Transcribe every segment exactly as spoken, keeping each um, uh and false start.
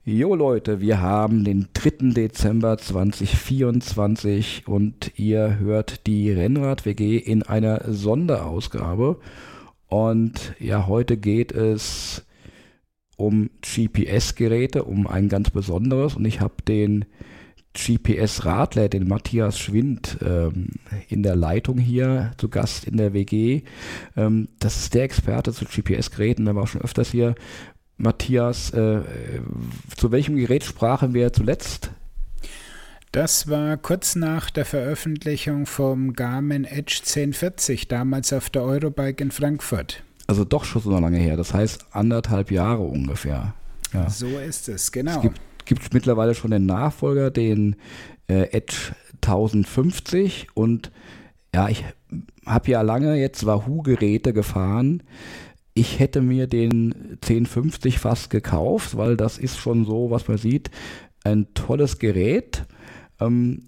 Jo Leute, wir haben den dritten Dezember zweitausendvierundzwanzig und ihr hört die Rennrad-W G in einer Sonderausgabe. Und ja, heute geht es um G P S-Geräte, um ein ganz besonderes. Und ich habe den G P S-Radler, den Matthias Schwind, ähm, in der Leitung hier, zu Gast in der W G. Ähm, das ist der Experte zu G P S-Geräten, der war auch schon öfters hier. Matthias, äh, zu welchem Gerät sprachen wir zuletzt? Das war kurz nach der Veröffentlichung vom Garmin Edge zehn vierzig, damals auf der Eurobike in Frankfurt. Also doch schon so lange her, das heißt anderthalb Jahre ungefähr. Ja. So ist es, genau. Es gibt, gibt mittlerweile schon den Nachfolger, den äh, Edge tausendfünfzig, und ja, ich habe ja lange jetzt Wahoo-Geräte gefahren. Ich hätte mir den zehn fünfzig fast gekauft, weil das ist schon so, was man sieht, ein tolles Gerät. Ähm,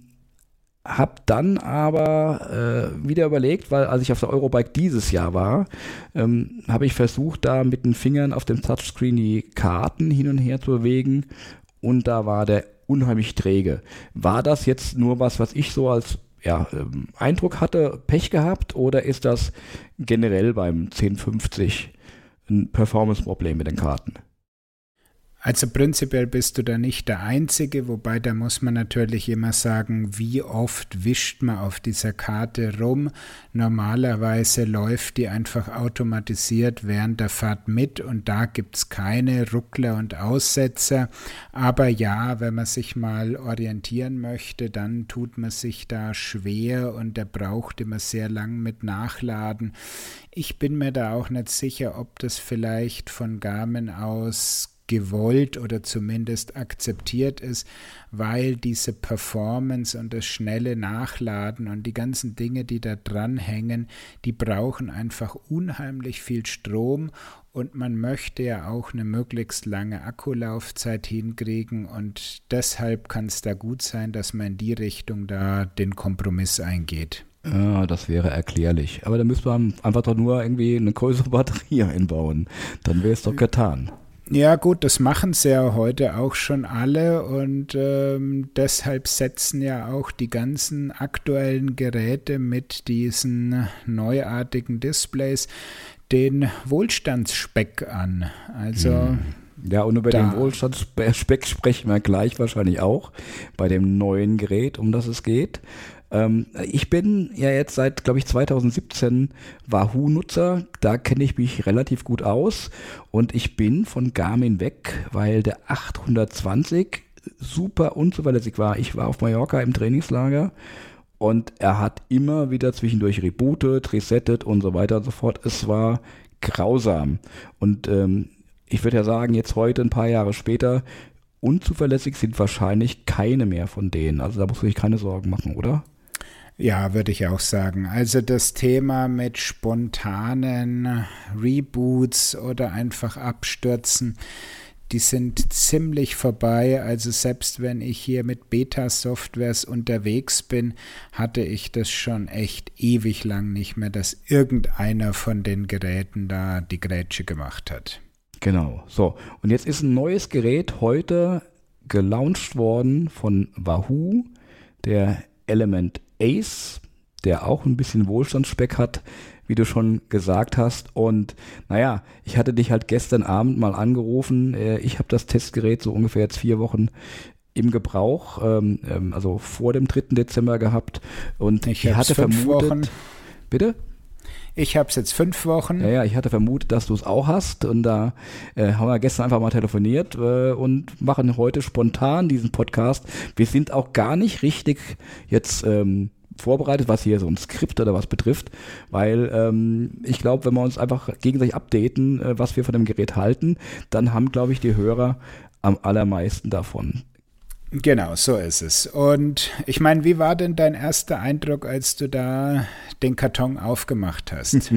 hab dann aber äh, wieder überlegt, weil als ich auf der Eurobike dieses Jahr war, ähm, habe ich versucht, da mit den Fingern auf dem Touchscreen die Karten hin und her zu bewegen, und da war der unheimlich träge. War das jetzt nur was, was ich so als ja, ähm, Eindruck hatte, Pech gehabt, oder ist das generell beim zehn fünfzig ein Performance-Problem mit den Karten? Also prinzipiell bist du da nicht der Einzige, wobei da muss man natürlich immer sagen, wie oft wischt man auf dieser Karte rum. Normalerweise läuft die einfach automatisiert während der Fahrt mit und da gibt es keine Ruckler und Aussetzer. Aber ja, wenn man sich mal orientieren möchte, dann tut man sich da schwer und der braucht immer sehr lang mit Nachladen. Ich bin mir da auch nicht sicher, ob das vielleicht von Garmin aus gewollt oder zumindest akzeptiert ist, weil diese Performance und das schnelle Nachladen und die ganzen Dinge, die da dranhängen, die brauchen einfach unheimlich viel Strom, und man möchte ja auch eine möglichst lange Akkulaufzeit hinkriegen, und deshalb kann es da gut sein, dass man in die Richtung da den Kompromiss eingeht. Ja, das wäre erklärlich. Aber da müsste man einfach doch nur irgendwie eine größere Batterie einbauen. Dann wäre es doch getan. Ja gut, das machen sie ja heute auch schon alle, und ähm, deshalb setzen ja auch die ganzen aktuellen Geräte mit diesen neuartigen Displays den Wohlstandsspeck an. Also hm. Ja, und über da. den Wohlstandsspeck sprechen wir gleich wahrscheinlich auch bei dem neuen Gerät, um das es geht. Ich bin ja jetzt seit, glaube ich, zweitausendsiebzehn Wahoo-Nutzer, da kenne ich mich relativ gut aus, und ich bin von Garmin weg, weil der achthundertzwanzig super unzuverlässig war. Ich war auf Mallorca im Trainingslager und er hat immer wieder zwischendurch rebootet, resettet und so weiter und so fort. Es war grausam, und ähm, ich würde ja sagen, jetzt heute, ein paar Jahre später, unzuverlässig sind wahrscheinlich keine mehr von denen. Also da musst du dich keine Sorgen machen, oder? Ja, würde ich auch sagen. Also das Thema mit spontanen Reboots oder einfach Abstürzen, die sind ziemlich vorbei. Also selbst wenn ich hier mit Beta-Softwares unterwegs bin, hatte ich das schon echt ewig lang nicht mehr, dass irgendeiner von den Geräten da die Grätsche gemacht hat. Genau, so. Und jetzt ist ein neues Gerät heute gelauncht worden von Wahoo, der Element Ace, der auch ein bisschen Wohlstandsspeck hat, wie du schon gesagt hast. Und naja, ich hatte dich halt gestern Abend mal angerufen. Ich habe das Testgerät so ungefähr jetzt vier Wochen im Gebrauch, ähm, also vor dem dritten Dezember gehabt. Und ich, ich hatte vermutet... Wochen. Bitte? Ich habe es jetzt fünf Wochen. Ja, ja, ich hatte vermutet, dass du es auch hast, und da äh, haben wir gestern einfach mal telefoniert äh, und machen heute spontan diesen Podcast. Wir sind auch gar nicht richtig jetzt ähm, vorbereitet, was hier so ein Skript oder was betrifft, weil ähm, ich glaube, wenn wir uns einfach gegenseitig updaten, äh, was wir von dem Gerät halten, dann haben, glaube ich, die Hörer am allermeisten davon. Genau, so ist es. Und ich meine, wie war denn dein erster Eindruck, als du da den Karton aufgemacht hast?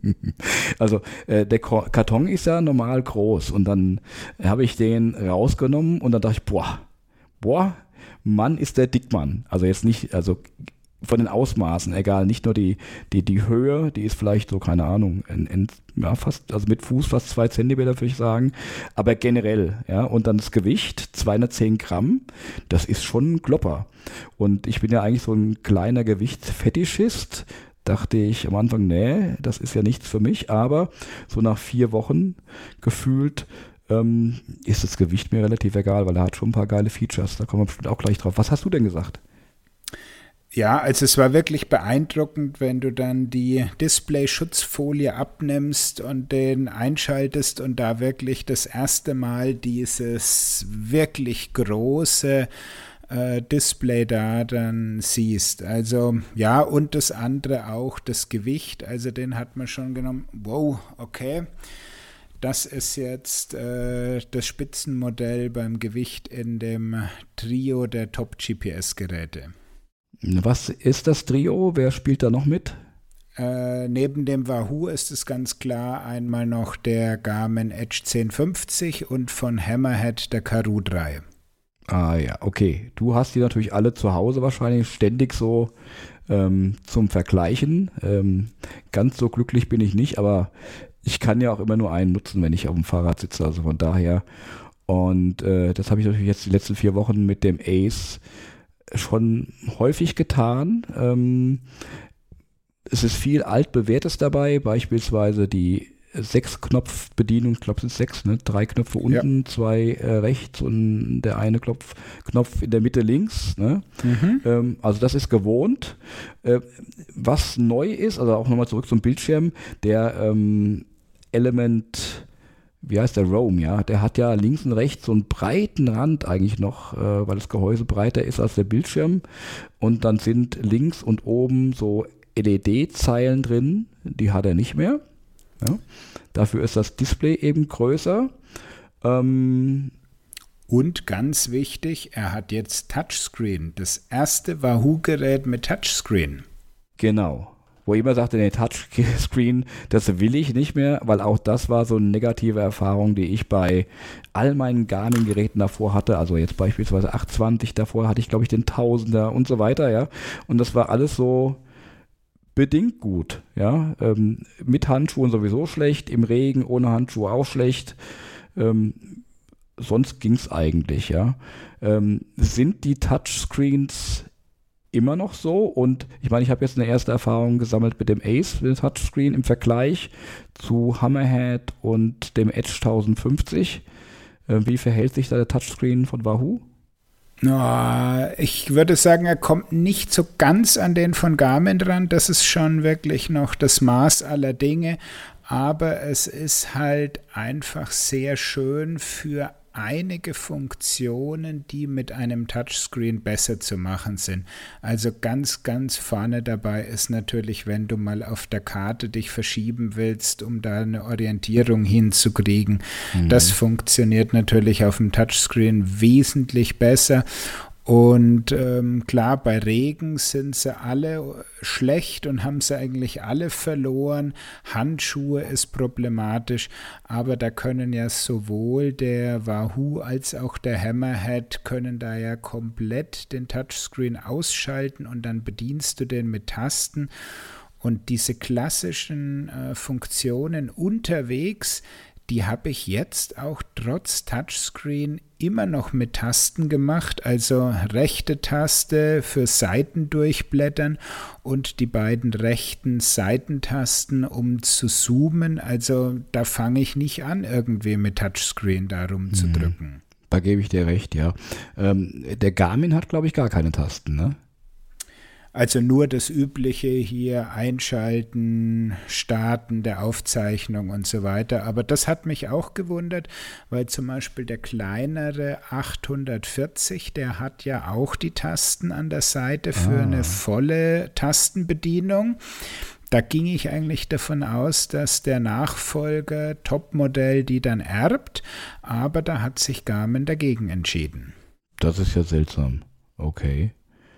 Also äh, der Ko- Karton ist ja normal groß, und dann habe ich den rausgenommen und dann dachte ich, boah, boah, Mann ist der Dickmann. Also jetzt nicht, also von den Ausmaßen, egal, nicht nur die, die, die Höhe, die ist vielleicht so, keine Ahnung, in, in, ja, fast, also mit Fuß fast zwei Zentimeter, würde ich sagen, aber generell, ja, und dann das Gewicht, zweihundertzehn Gramm, das ist schon ein Klopper. Und ich bin ja eigentlich so ein kleiner Gewichtsfetischist, dachte ich am Anfang, nee, das ist ja nichts für mich, aber so nach vier Wochen gefühlt ähm, ist das Gewicht mir relativ egal, weil er hat schon ein paar geile Features, da kommen wir bestimmt auch gleich drauf. Was hast du denn gesagt? Ja, also es war wirklich beeindruckend, wenn du dann die Display-Schutzfolie abnimmst und den einschaltest und da wirklich das erste Mal dieses wirklich große äh, Display da dann siehst. Also ja, und das andere auch, das Gewicht, also den hat man schon genommen. Wow, okay. Das ist jetzt äh, das Spitzenmodell beim Gewicht in dem Trio der Top-G P S-Geräte. Was ist das Trio? Wer spielt da noch mit? Äh, neben dem Wahoo ist es ganz klar einmal noch der Garmin Edge zehn fünfzig und von Hammerhead der Karoo drei. Ah ja, okay. Du hast die natürlich alle zu Hause wahrscheinlich ständig so ähm, zum Vergleichen. Ähm, ganz so glücklich bin ich nicht, aber ich kann ja auch immer nur einen nutzen, wenn ich auf dem Fahrrad sitze. Also von daher. Und äh, das habe ich natürlich jetzt die letzten vier Wochen mit dem Ace schon häufig getan. Ähm, es ist viel altbewährtes dabei, beispielsweise die Sechs-Knopf-Bedienung, ich glaube es sind sechs, ne? Drei Knöpfe unten, ja. zwei äh, rechts und der eine Knopf, Knopf in der Mitte links. Ne? Mhm. Ähm, also das ist gewohnt. Äh, was neu ist, also auch nochmal zurück zum Bildschirm, der ähm, Element, wie heißt der, Roam, ja, der hat ja links und rechts so einen breiten Rand eigentlich noch, äh, weil das Gehäuse breiter ist als der Bildschirm und dann sind links und oben so L E D-Zeilen drin, die hat er nicht mehr. Ja. Dafür ist das Display eben größer. Ähm, und ganz wichtig, er hat jetzt Touchscreen, das erste Wahoo-Gerät mit Touchscreen. Genau. Wo jemand sagte, nee, Touchscreen, das will ich nicht mehr, weil auch das war so eine negative Erfahrung, die ich bei all meinen Garmin-Geräten davor hatte. Also jetzt beispielsweise achthundertzwanzig, davor hatte ich glaube ich den Tausender und so weiter, ja. Und das war alles so bedingt gut, ja. Ähm, mit Handschuhen sowieso schlecht, im Regen ohne Handschuhe auch schlecht. Ähm, sonst ging es eigentlich, ja. Ähm, sind die Touchscreens immer noch so? Und ich meine, ich habe jetzt eine erste Erfahrung gesammelt mit dem Ace, mit dem Touchscreen im Vergleich zu Hammerhead und dem Edge tausendfünfzig. Äh, wie verhält sich da der Touchscreen von Wahoo? Oh, ich würde sagen, er kommt nicht so ganz an den von Garmin dran. Das ist schon wirklich noch das Maß aller Dinge. Aber es ist halt einfach sehr schön für einige Funktionen, die mit einem Touchscreen besser zu machen sind. Also ganz, ganz vorne dabei ist natürlich, wenn du mal auf der Karte dich verschieben willst, um da eine Orientierung hinzukriegen. Mhm. Das funktioniert natürlich auf dem Touchscreen wesentlich besser. Und ähm, klar, bei Regen sind sie alle schlecht und haben sie eigentlich alle verloren. Handschuhe ist problematisch, aber da können ja sowohl der Wahoo als auch der Hammerhead können da ja komplett den Touchscreen ausschalten und dann bedienst du den mit Tasten. Und diese klassischen äh, Funktionen unterwegs, die habe ich jetzt auch trotz Touchscreen immer noch mit Tasten gemacht, also rechte Taste für Seiten durchblättern und die beiden rechten Seitentasten, um zu zoomen. Also da fange ich nicht an, irgendwie mit Touchscreen darum mhm. zu drücken. Da gebe ich dir recht, ja. Ähm, der Garmin hat, glaube ich, gar keine Tasten, ne? Also nur das Übliche hier, Einschalten, Starten der Aufzeichnung und so weiter. Aber das hat mich auch gewundert, weil zum Beispiel der kleinere achthundertvierzig, der hat ja auch die Tasten an der Seite für ah. eine volle Tastenbedienung. Da ging ich eigentlich davon aus, dass der Nachfolger Topmodell die dann erbt, aber da hat sich Garmin dagegen entschieden. Das ist ja seltsam. Okay.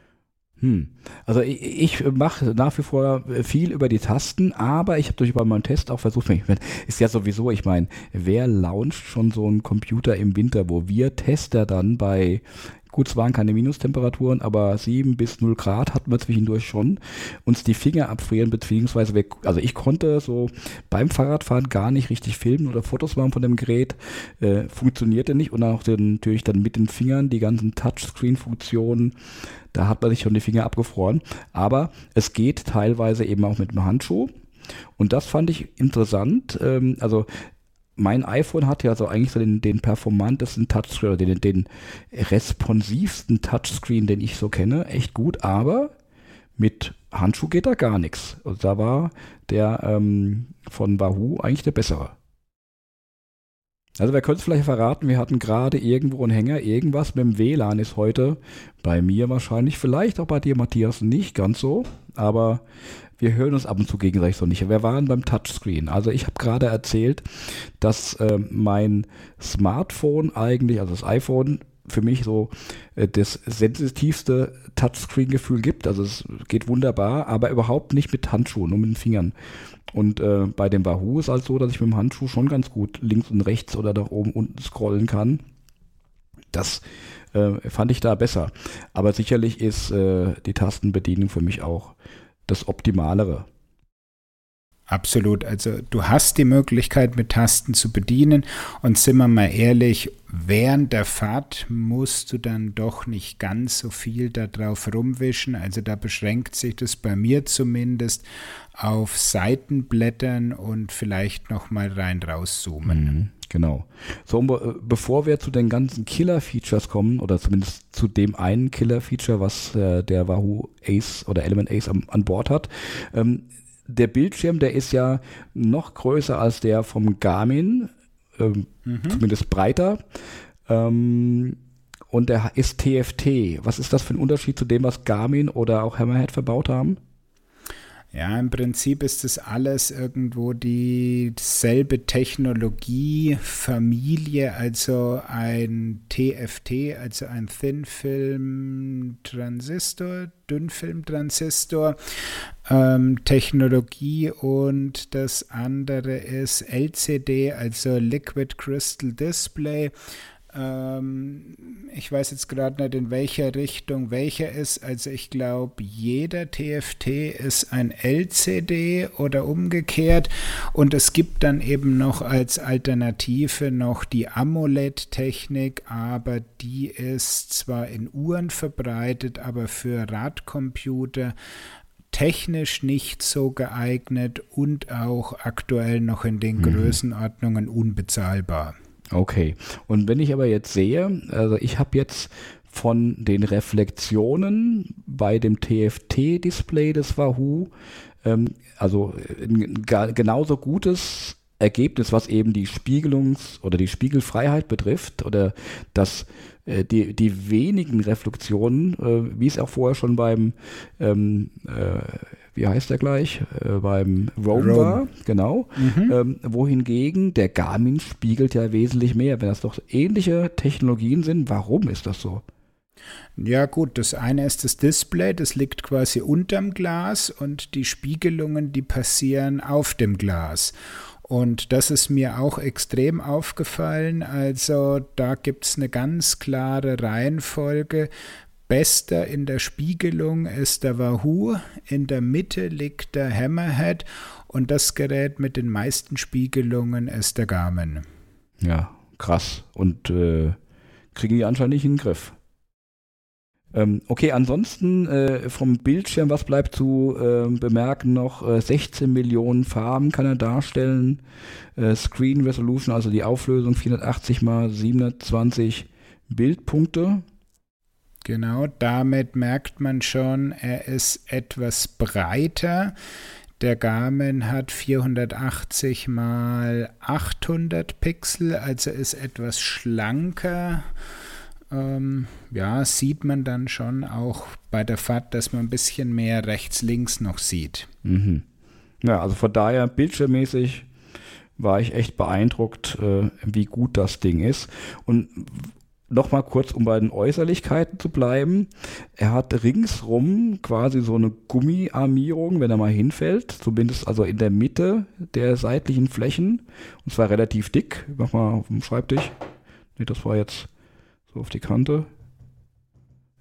Hm. Also ich, ich mache nach wie vor viel über die Tasten, aber ich habe durch bei meinem Test auch versucht, ich meine, ist ja sowieso, ich meine, wer launcht schon so einen Computer im Winter, wo wir Tester dann bei Gut, es waren keine Minustemperaturen, aber sieben bis null Grad hatten wir zwischendurch schon. Uns die Finger abfrieren, beziehungsweise, wir, also ich konnte so beim Fahrradfahren gar nicht richtig filmen oder Fotos machen von dem Gerät. Äh, funktionierte nicht. Und auch den, natürlich dann mit den Fingern, die ganzen Touchscreen-Funktionen, da hat man sich schon die Finger abgefroren. Aber es geht teilweise eben auch mit dem Handschuh. Und das fand ich interessant. Ähm, also mein iPhone hat ja so eigentlich so den, den performantesten Touchscreen, oder den, den responsivsten Touchscreen, den ich so kenne, echt gut, aber mit Handschuh geht da gar nichts. Und da war der ähm, von Wahoo eigentlich der bessere. Also wir können es vielleicht verraten, wir hatten gerade irgendwo einen Hänger, irgendwas mit dem W L A N ist heute bei mir wahrscheinlich, vielleicht auch bei dir, Matthias, nicht ganz so, aber wir hören uns ab und zu gegenseitig so nicht. Wir waren beim Touchscreen. Also ich habe gerade erzählt, dass äh, mein Smartphone eigentlich, also das iPhone, für mich so äh, das sensitivste Touchscreen-Gefühl gibt. Also es geht wunderbar, aber überhaupt nicht mit Handschuhen, nur mit den Fingern. Und äh, bei dem Wahoo ist halt so, dass ich mit dem Handschuh schon ganz gut links und rechts oder nach oben unten scrollen kann. Das äh, fand ich da besser. Aber sicherlich ist äh, die Tastenbedienung für mich auch das Optimalere. Absolut. Also du hast die Möglichkeit, mit Tasten zu bedienen, und sind wir mal ehrlich, während der Fahrt musst du dann doch nicht ganz so viel da drauf rumwischen. Also da beschränkt sich das bei mir zumindest auf Seitenblättern und vielleicht nochmal rein rauszoomen. Mhm, genau. So, be- bevor wir zu den ganzen Killer-Features kommen, oder zumindest zu dem einen Killer-Feature, was äh, der Wahoo Ace oder Element Ace am, an Bord hat, ähm, der Bildschirm, der ist ja noch größer als der vom Garmin, ähm, mhm. zumindest breiter. Ähm, und der ist T F T. Was ist das für ein Unterschied zu dem, was Garmin oder auch Hammerhead verbaut haben? Ja, im Prinzip ist das alles irgendwo dieselbe Technologiefamilie, also ein T F T, also ein Thin-Film-Transistor, Dünnfilm-Transistor, ähm, Technologie, und das andere ist L C D, also Liquid Crystal Display. Ich weiß jetzt gerade nicht, in welcher Richtung welcher ist. Also ich glaube, jeder T F T ist ein L C D oder umgekehrt. Und es gibt dann eben noch als Alternative noch die AMOLED-Technik, aber die ist zwar in Uhren verbreitet, aber für Radcomputer technisch nicht so geeignet und auch aktuell noch in den mhm. Größenordnungen unbezahlbar. Okay, und wenn ich aber jetzt sehe, also ich habe jetzt von den Reflexionen bei dem T F T-Display des Wahoo, ähm, also ein genauso gutes Ergebnis, was eben die Spiegelungs- oder die Spiegelfreiheit betrifft, oder das äh, die, die wenigen Reflexionen, äh, wie es auch vorher schon beim ähm, äh, wie heißt der gleich, äh, beim Roam, Roam war, genau, mhm. ähm, wohingegen der Garmin spiegelt ja wesentlich mehr. Wenn das doch ähnliche Technologien sind, warum ist das so? Ja gut, das eine ist das Display, das liegt quasi unterm Glas, und die Spiegelungen, die passieren auf dem Glas. Und das ist mir auch extrem aufgefallen. Also da gibt es eine ganz klare Reihenfolge. Bester in der Spiegelung ist der Wahoo, in der Mitte liegt der Hammerhead, und das Gerät mit den meisten Spiegelungen ist der Garmin. Ja, krass. Und äh, kriegen die anscheinend nicht in den Griff. Ähm, okay, ansonsten äh, vom Bildschirm, was bleibt zu äh, bemerken noch? Äh, sechzehn Millionen Farben kann er darstellen. Äh, Screen Resolution, also die Auflösung vierhundertachtzig mal siebenhundertzwanzig Bildpunkte. Genau, damit merkt man schon, er ist etwas breiter. Der Garmin hat vierhundertachtzig mal achthundert Pixel, also ist etwas schlanker. Ähm, ja, sieht man dann schon auch bei der Fahrt, dass man ein bisschen mehr rechts-links noch sieht. Mhm. Ja, also von daher bildschirmmäßig war ich echt beeindruckt, äh, wie gut das Ding ist. Und nochmal kurz, um bei den Äußerlichkeiten zu bleiben. Er hat ringsrum quasi so eine Gummiarmierung, wenn er mal hinfällt, zumindest also in der Mitte der seitlichen Flächen. Und zwar relativ dick. Mach mal auf dem Schreibtisch. Nee, das war jetzt so auf die Kante.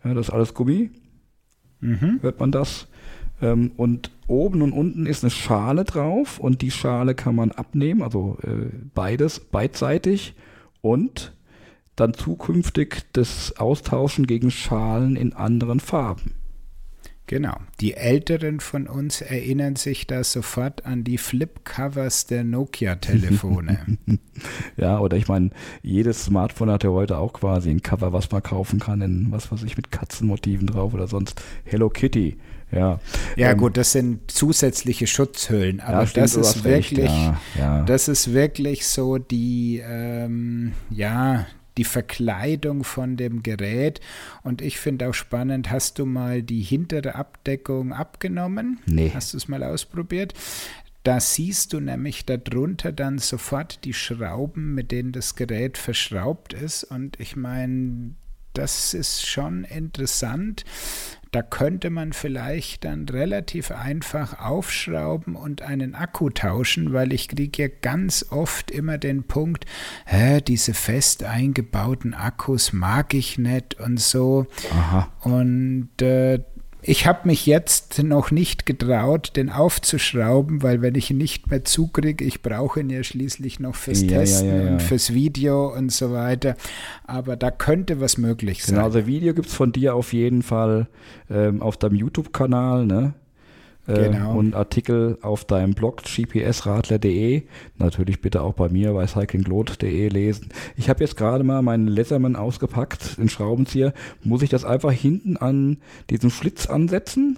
Ja, das ist alles Gummi. Mhm. Hört man das? Ähm, und oben und unten ist eine Schale drauf und die Schale kann man abnehmen, also äh, beides, beidseitig und dann zukünftig das austauschen gegen Schalen in anderen Farben. Genau. Die Älteren von uns erinnern sich da sofort an die Flipcovers der Nokia-Telefone. Ja, oder ich meine, jedes Smartphone hat ja heute auch quasi ein Cover, was man kaufen kann, in was weiß ich, mit Katzenmotiven drauf oder sonst Hello Kitty. Ja, ja ähm, gut, das sind zusätzliche Schutzhüllen, aber ja, stimmt, das ist wirklich, ja, ja. das ist wirklich so die, ähm, ja, die Verkleidung von dem Gerät. Und ich finde auch spannend, hast du mal die hintere Abdeckung abgenommen? Nee. Hast du es mal ausprobiert? Da siehst du nämlich darunter dann sofort die Schrauben, mit denen das Gerät verschraubt ist. Und ich meine, das ist schon interessant. Da könnte man vielleicht dann relativ einfach aufschrauben und einen Akku tauschen, weil ich kriege ja ganz oft immer den Punkt, hä, diese fest eingebauten Akkus mag ich nicht und so. Aha. Und äh, ich habe mich jetzt noch nicht getraut, den aufzuschrauben, weil wenn ich ihn nicht mehr zukriege, ich brauche ihn ja schließlich noch fürs ja, Testen ja, ja, ja. und fürs Video und so weiter. Aber da könnte was möglich sein. Genau, also Video gibt es von dir auf jeden Fall ähm, auf deinem YouTube-Kanal, ne? Äh, genau. Und Artikel auf deinem Blog g p s radler punkt d e. Natürlich bitte auch bei mir bei cyclinglot punkt d e lesen. Ich habe jetzt gerade mal meinen Leatherman ausgepackt, den Schraubenzieher. Muss ich das einfach hinten an diesen Schlitz ansetzen?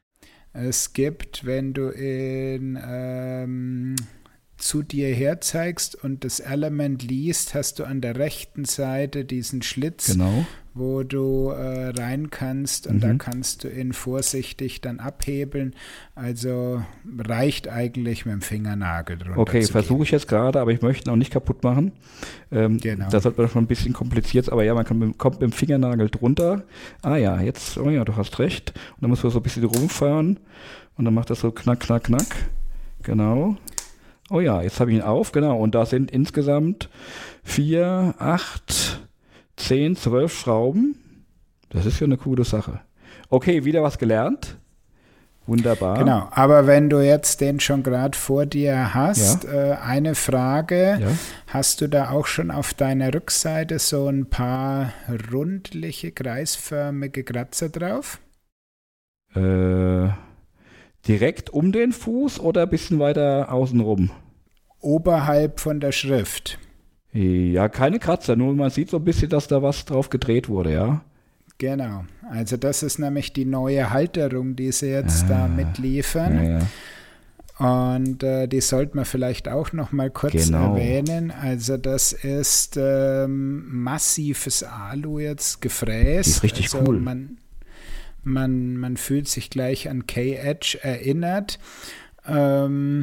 Es gibt, wenn du ihn ähm, zu dir herzeigst und das Element liest, hast du an der rechten Seite diesen Schlitz, genau, wo du äh, rein kannst und mhm. da kannst du ihn vorsichtig dann abhebeln. Also reicht eigentlich mit dem Fingernagel drunter. Okay, versuche ich jetzt gerade, aber ich möchte ihn auch nicht kaputt machen. Ähm, genau. Das wird schon ein bisschen kompliziert, aber ja, man kann mit, kommt mit dem Fingernagel drunter. Ah ja, jetzt, oh ja, du hast recht. Und dann muss man so ein bisschen rumfahren und dann macht das so knack, knack, knack. Genau. Oh ja, jetzt habe ich ihn auf, genau. Und da sind insgesamt vier, acht, zehn, zwölf Schrauben. Das ist ja eine coole Sache. Okay, wieder was gelernt. Wunderbar. Genau, aber wenn du jetzt den schon gerade vor dir hast, ja. äh, eine Frage. Ja. Hast du da auch schon auf deiner Rückseite so ein paar rundliche, kreisförmige Kratzer drauf? Äh... Direkt um den Fuß oder ein bisschen weiter außenrum? Oberhalb von der Schrift. Ja, keine Kratzer, nur man sieht so ein bisschen, dass da was drauf gedreht wurde, ja? Genau, also das ist nämlich die neue Halterung, die sie jetzt ah, da mitliefern. Ja, ja. Und äh, die sollte man vielleicht auch noch mal kurz genau. erwähnen. Also das ist ähm, massives Alu jetzt gefräst. Die ist richtig also cool. Man, Man, man fühlt sich gleich an K-Edge erinnert. Ähm,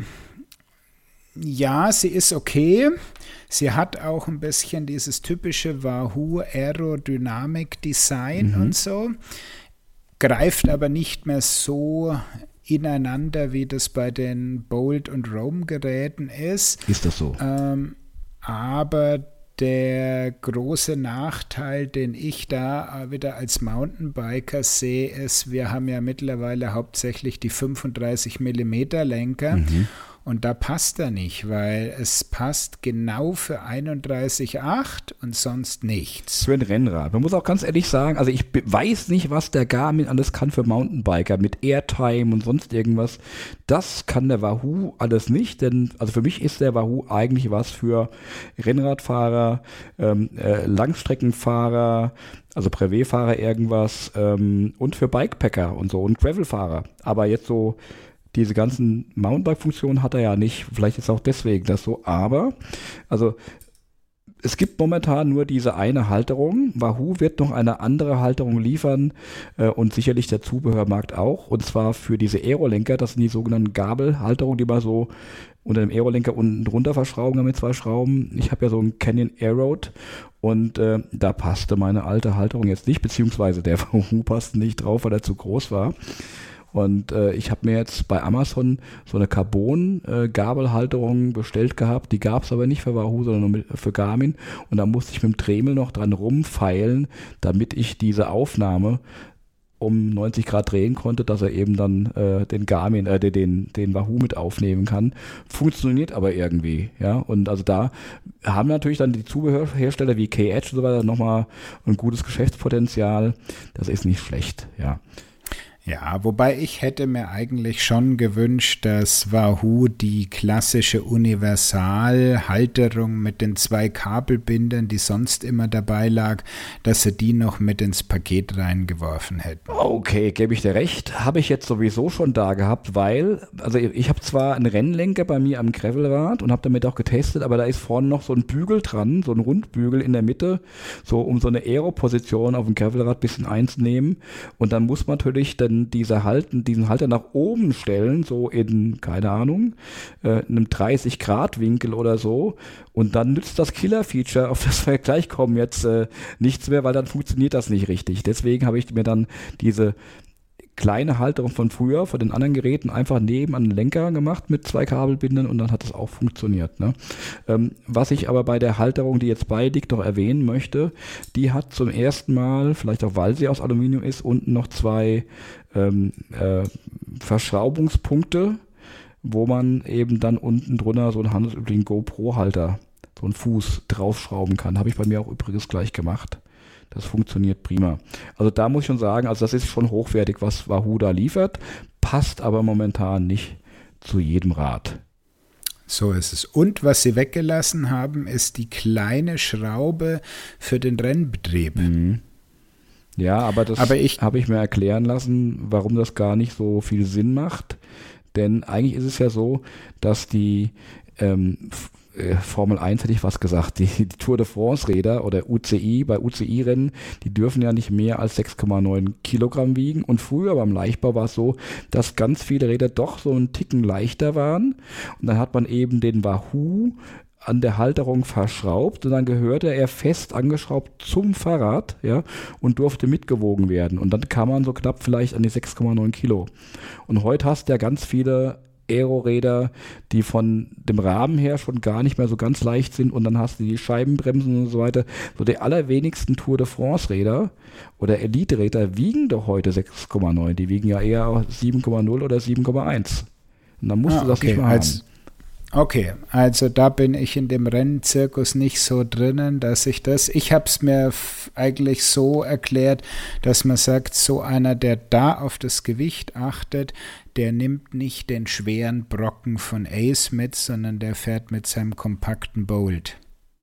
ja, sie ist okay. Sie hat auch ein bisschen dieses typische Wahoo Aerodynamic Design mhm. und so. Greift aber nicht mehr so ineinander, wie das bei den Bolt- und Roam-Geräten ist. Ist das so? Ähm, aber der große Nachteil, den ich da wieder als Mountainbiker sehe, ist, wir haben ja mittlerweile hauptsächlich die fünfunddreißig Millimeter Lenker mhm. und da passt er nicht, weil es passt genau für einunddreißig Komma acht und sonst nichts. Für ein Rennrad. Man muss auch ganz ehrlich sagen, also ich weiß nicht, was der Garmin alles kann für Mountainbiker mit Airtime und sonst irgendwas. Das kann der Wahoo alles nicht, denn also für mich ist der Wahoo eigentlich was für Rennradfahrer, ähm, äh, Langstreckenfahrer, also Privé-Fahrer irgendwas ähm, und für Bikepacker und so und Gravelfahrer. Aber jetzt so diese ganzen Mountainbike-Funktionen hat er ja nicht. Vielleicht ist auch deswegen das so. Aber, also es gibt momentan nur diese eine Halterung. Wahoo wird noch eine andere Halterung liefern äh, und sicherlich der Zubehörmarkt auch. Und zwar für diese Aerolenker. Das sind die sogenannten Gabelhalterungen, die man so unter dem Aerolenker unten drunter verschrauben mit zwei Schrauben. Ich habe ja so einen Canyon Aeroad und äh, da passte meine alte Halterung jetzt nicht, beziehungsweise der Wahoo passte nicht drauf, weil er zu groß war. Und äh, ich habe mir jetzt bei Amazon so eine Carbon-Gabelhalterung äh, bestellt gehabt. Die gab es aber nicht für Wahoo, sondern nur mit, für Garmin. Und da musste ich mit dem Dremel noch dran rumfeilen, damit ich diese Aufnahme um neunzig Grad drehen konnte, dass er eben dann äh, den Garmin, äh, den, den Wahoo mit aufnehmen kann. Funktioniert aber irgendwie, ja. Und also da haben natürlich dann die Zubehörhersteller wie K-Edge und so weiter nochmal ein gutes Geschäftspotenzial. Das ist nicht schlecht, ja. Ja, wobei ich hätte mir eigentlich schon gewünscht, dass Wahoo die klassische Universalhalterung mit den zwei Kabelbindern, die sonst immer dabei lag, dass sie die noch mit ins Paket reingeworfen hätten. Okay, gebe ich dir recht. Habe ich jetzt sowieso schon da gehabt, weil, also ich habe zwar einen Rennlenker bei mir am Gravelrad und habe damit auch getestet, aber da ist vorne noch so ein Bügel dran, so ein Rundbügel in der Mitte, so um so eine Aero-Position auf dem Gravelrad ein bisschen einzunehmen. Und dann muss man natürlich dann diese Halten, diesen Halter nach oben stellen, so in, keine Ahnung, äh, einem dreißig Grad Winkel oder so. Und dann nützt das Killer-Feature, auf das wir gleich kommen, jetzt äh, nichts mehr, weil dann funktioniert das nicht richtig. Deswegen habe ich mir dann diese kleine Halterung von früher, von den anderen Geräten, einfach neben an den Lenker gemacht mit zwei Kabelbindern und dann hat das auch funktioniert. Ne? Ähm, was ich aber bei der Halterung, die jetzt beiliegt, noch erwähnen möchte, die hat zum ersten Mal, vielleicht auch weil sie aus Aluminium ist, unten noch zwei ähm, äh, Verschraubungspunkte, wo man eben dann unten drunter so einen handelsüblichen GoPro-Halter, so einen Fuß draufschrauben kann. Habe ich bei mir auch übrigens gleich gemacht. Das funktioniert prima. Also da muss ich schon sagen, also das ist schon hochwertig, was Wahoo da liefert, passt aber momentan nicht zu jedem Rad. So ist es. Und was sie weggelassen haben, ist die kleine Schraube für den Rennbetrieb. Mhm. Ja, aber das habe ich mir erklären lassen, warum das gar nicht so viel Sinn macht. Denn eigentlich ist es ja so, dass die ähm, Formel eins hätte ich was gesagt, die, die Tour de France Räder oder U C I, bei U C I-Rennen, die dürfen ja nicht mehr als sechs Komma neun Kilogramm wiegen und früher beim Leichtbau war es so, dass ganz viele Räder doch so einen Ticken leichter waren und dann hat man eben den Wahoo an der Halterung verschraubt und dann gehörte er fest angeschraubt zum Fahrrad, ja, und durfte mitgewogen werden und dann kam man so knapp vielleicht an die sechs Komma neun Kilo und heute hast du ja ganz viele Aero-Räder, die von dem Rahmen her schon gar nicht mehr so ganz leicht sind und dann hast du die Scheibenbremsen und so weiter. So die allerwenigsten Tour de France-Räder oder Elite-Räder wiegen doch heute sechs Komma neun. Die wiegen ja eher sieben Komma null oder sieben Komma eins. Und dann musst ah, du das okay. nicht mehr Als, haben. Okay, also da bin ich in dem Rennzirkus nicht so drinnen, dass ich das, ich habe es mir f- eigentlich so erklärt, dass man sagt, so einer, der da auf das Gewicht achtet, der nimmt nicht den schweren Brocken von Ace mit, sondern der fährt mit seinem kompakten Bolt.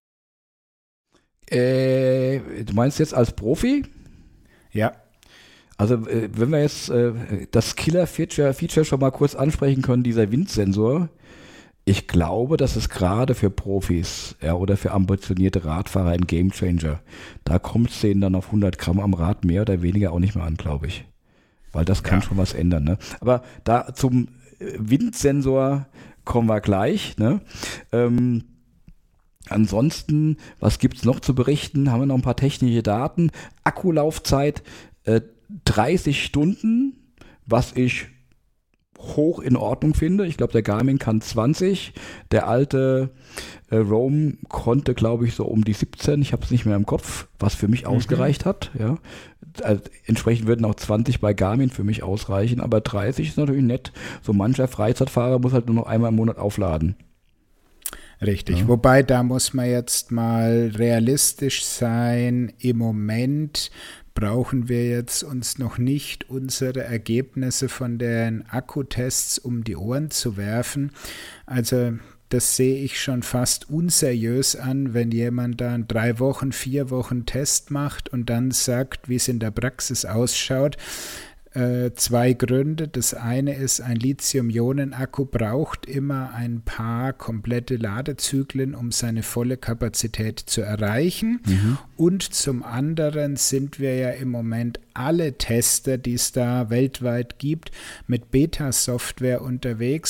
Äh, du meinst jetzt als Profi? Ja. Also äh, wenn wir jetzt äh, das Killer-Feature Feature schon mal kurz ansprechen können, dieser Windsensor, ich glaube, das ist gerade für Profis ja, oder für ambitionierte Radfahrer ein Gamechanger. Da kommt es denen dann auf hundert Gramm am Rad mehr oder weniger auch nicht mehr an, glaube ich. Weil das kann ja schon was ändern. Ne? Aber da zum Windsensor kommen wir gleich. Ne? Ähm, ansonsten, was gibt es noch zu berichten? Haben wir noch ein paar technische Daten. Akkulaufzeit äh, dreißig Stunden, was ich hoch in Ordnung finde. Ich glaube, der Garmin kann zwanzig. Der alte äh, Roam konnte, glaube ich, so um die siebzehn. Ich habe es nicht mehr im Kopf, was für mich mhm. ausgereicht hat. Ja. Also, entsprechend würden auch zwanzig bei Garmin für mich ausreichen, aber dreißig ist natürlich nett. So mancher Freizeitfahrer muss halt nur noch einmal im Monat aufladen. Richtig, ja. Wobei da muss man jetzt mal realistisch sein. Im Moment brauchen wir jetzt uns noch nicht unsere Ergebnisse von den Akkutests um die Ohren zu werfen. Also das sehe ich schon fast unseriös an, wenn jemand da einen drei Wochen, vier Wochen Test macht und dann sagt, wie es in der Praxis ausschaut. Äh, zwei Gründe. Das eine ist, ein Lithium-Ionen-Akku braucht immer ein paar komplette Ladezyklen, um seine volle Kapazität zu erreichen. Mhm. Und zum anderen sind wir ja im Moment alle Tester, die es da weltweit gibt, mit Beta-Software unterwegs.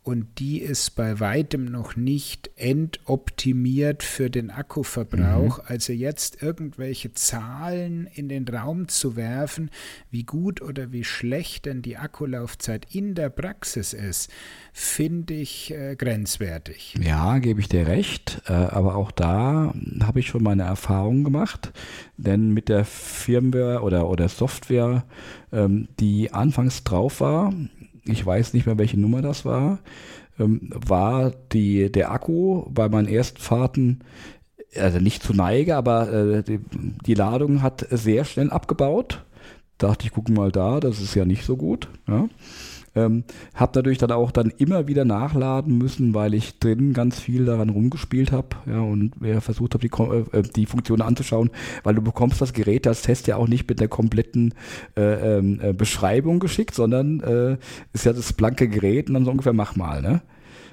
und die ist bei weitem noch nicht endoptimiert für den Akkuverbrauch. Mhm. Also jetzt irgendwelche Zahlen in den Raum zu werfen, wie gut oder wie schlecht denn die Akkulaufzeit in der Praxis ist, finde ich äh, grenzwertig. Ja, gebe ich dir recht, äh, aber auch da habe ich schon meine Erfahrungen gemacht, denn mit der Firmware oder, oder Software, ähm, die anfangs drauf war, ich weiß nicht mehr, welche Nummer das war, ähm, war die, der Akku bei meinen ersten Fahrten, also nicht zu Neige, aber äh, die, die Ladung hat sehr schnell abgebaut. Dachte ich, guck mal da, das ist ja nicht so gut. Ja. Ähm, habe natürlich dann auch dann immer wieder nachladen müssen, weil ich drin ganz viel daran rumgespielt habe, ja, und ja, versucht habe, die, äh, die Funktionen anzuschauen, weil du bekommst das Gerät als Test ja auch nicht mit der kompletten äh, äh, Beschreibung geschickt, sondern äh, ist ja das blanke Gerät und dann so ungefähr mach mal, ne?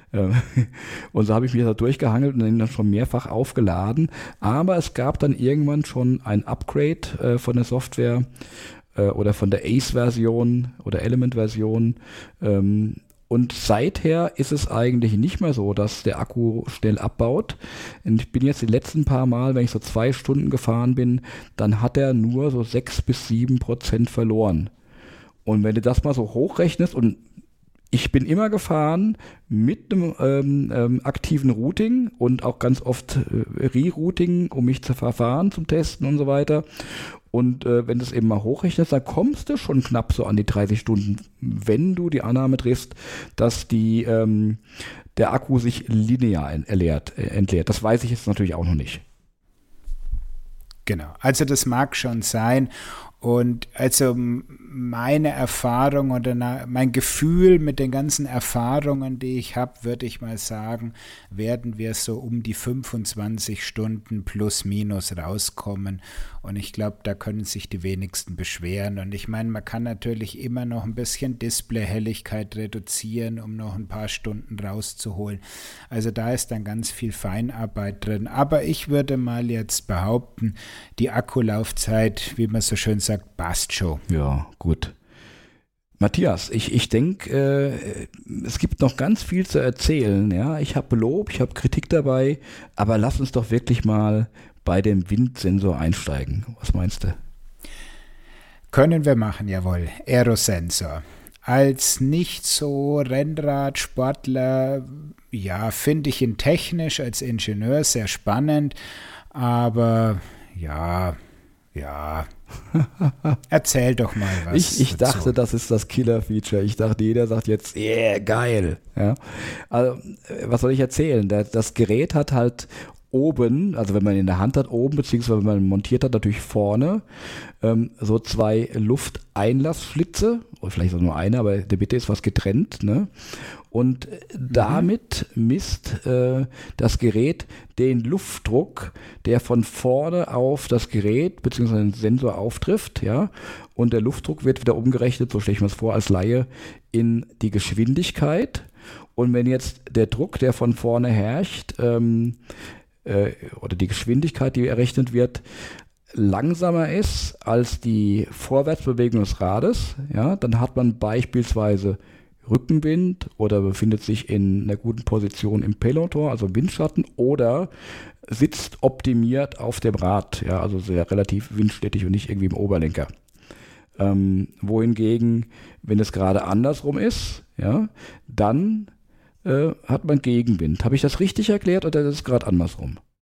Und so habe ich mich da durchgehangelt und dann schon mehrfach aufgeladen, aber es gab dann irgendwann schon ein Upgrade äh, von der Software oder von der Ace-Version oder Element-Version. Ähm, und seither ist es eigentlich nicht mehr so, dass der Akku schnell abbaut. Und ich bin jetzt die letzten paar Mal, wenn ich so zwei Stunden gefahren bin, dann hat er nur so sechs bis sieben Prozent verloren. Und wenn du das mal so hochrechnest, und ich bin immer gefahren mit einem ähm, ähm, aktiven Routing und auch ganz oft äh, Rerouting, um mich zu verfahren zum Testen und so weiter. Und äh, wenn du es eben mal hochrechnest, dann kommst du schon knapp so an die dreißig Stunden, wenn du die Annahme triffst, dass die, ähm, der Akku sich linear entleert, äh, entleert. Das weiß ich jetzt natürlich auch noch nicht. Genau, also das mag schon sein. Und also meine Erfahrung oder mein Gefühl mit den ganzen Erfahrungen, die ich habe, würde ich mal sagen, werden wir so um die fünfundzwanzig Stunden plus minus rauskommen. Und ich glaube, da können sich die wenigsten beschweren. Und ich meine, man kann natürlich immer noch ein bisschen Displayhelligkeit reduzieren, um noch ein paar Stunden rauszuholen. Also da ist dann ganz viel Feinarbeit drin. Aber ich würde mal jetzt behaupten, die Akkulaufzeit, wie man so schön sagt, passt schon. Ja, gut. Matthias, ich, ich denke, äh, es gibt noch ganz viel zu erzählen. Ja? Ich habe Lob, ich habe Kritik dabei, aber lass uns doch wirklich mal bei dem Windsensor einsteigen. Was meinst du? Können wir machen, jawohl. Aerosensor. Als nicht so Rennradsportler, ja, finde ich ihn technisch als Ingenieur sehr spannend, aber ja, ja, erzähl doch mal was. Ich, ich dazu. dachte, das ist das Killer-Feature. Ich dachte, jeder sagt jetzt, yeah, geil. Ja? Also, was soll ich erzählen? Das Gerät hat halt oben, also wenn man ihn in der Hand hat, oben, beziehungsweise wenn man montiert hat, natürlich vorne, ähm, so zwei Lufteinlassschlitze, oder vielleicht auch nur eine, aber in der Mitte ist was getrennt, ne? Und mhm. damit misst äh, das Gerät den Luftdruck, der von vorne auf das Gerät bzw. den Sensor auftrifft, ja, und der Luftdruck wird wieder umgerechnet, so stelle ich mir das vor als Laie, in die Geschwindigkeit. Und wenn jetzt der Druck, der von vorne herrscht, ähm, äh, oder die Geschwindigkeit, die errechnet wird, langsamer ist als die Vorwärtsbewegung des Rades, ja, dann hat man beispielsweise Rückenwind oder befindet sich in einer guten Position im Peloton, also Windschatten, oder sitzt optimiert auf dem Rad, ja, also sehr relativ windstätig und nicht irgendwie im Oberlenker. Ähm, wohingegen, wenn es gerade andersrum ist, ja, dann äh, hat man Gegenwind. Habe ich das richtig erklärt oder ist es gerade andersrum?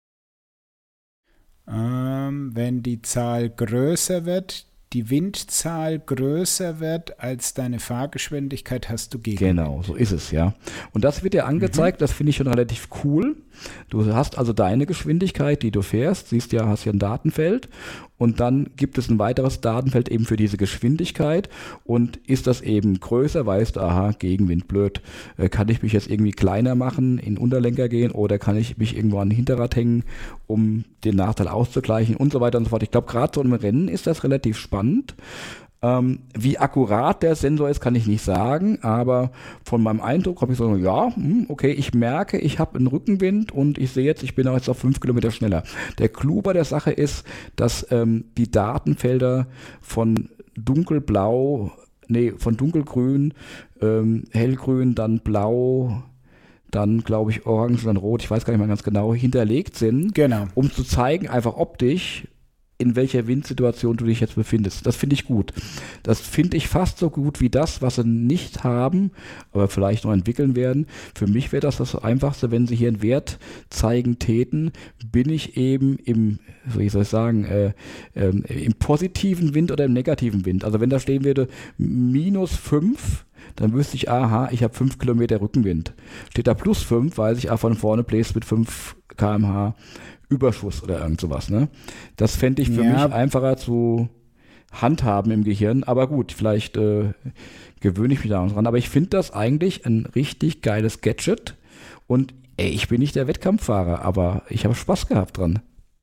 Ähm, wenn die Zahl größer wird, die Windzahl größer wird als deine Fahrgeschwindigkeit, hast du Gegenwind. Genau, so ist es, ja. Und das wird dir angezeigt, mhm. das finde ich schon relativ cool. Du hast also deine Geschwindigkeit, die du fährst, siehst ja, hast ja ein Datenfeld und dann gibt es ein weiteres Datenfeld eben für diese Geschwindigkeit und ist das eben größer, weißt du, aha, Gegenwind, blöd, äh, kann ich mich jetzt irgendwie kleiner machen, in Unterlenker gehen oder kann ich mich irgendwo an den Hinterrad hängen, um den Nachteil auszugleichen und so weiter und so fort. Ich glaube, gerade so im Rennen ist das relativ spannend. Ähm, wie akkurat der Sensor ist, kann ich nicht sagen, aber von meinem Eindruck habe ich so, ja, okay, ich merke, ich habe einen Rückenwind und ich sehe jetzt, ich bin auch jetzt auf fünf Kilometer schneller. Der Clou bei der Sache ist, dass ähm, die Datenfelder von dunkelblau, nee, von dunkelgrün ähm, hellgrün, dann blau, dann glaube ich orange, dann rot, ich weiß gar nicht mehr ganz genau, hinterlegt sind, Genau. um zu zeigen, einfach optisch, in welcher Windsituation du dich jetzt befindest. Das finde ich gut. Das finde ich fast so gut wie das, was sie nicht haben, aber vielleicht noch entwickeln werden. Für mich wäre das das Einfachste, wenn sie hier einen Wert zeigen täten, bin ich eben im, wie soll ich sagen, äh, äh, im positiven Wind oder im negativen Wind. Also wenn da stehen würde, minus fünf, dann wüsste ich, aha, ich habe fünf Kilometer Rückenwind. Steht da plus fünf, weiß ich, ah, von vorne bläst mit fünf Kilometer pro Stunde Überschuss oder irgend sowas. Ne? Das fände ich für ja. mich einfacher zu handhaben im Gehirn. Aber gut, vielleicht äh, gewöhne ich mich da dran. Aber ich finde das eigentlich ein richtig geiles Gadget. Und ey, ich bin nicht der Wettkampffahrer, aber ich habe Spaß gehabt dran.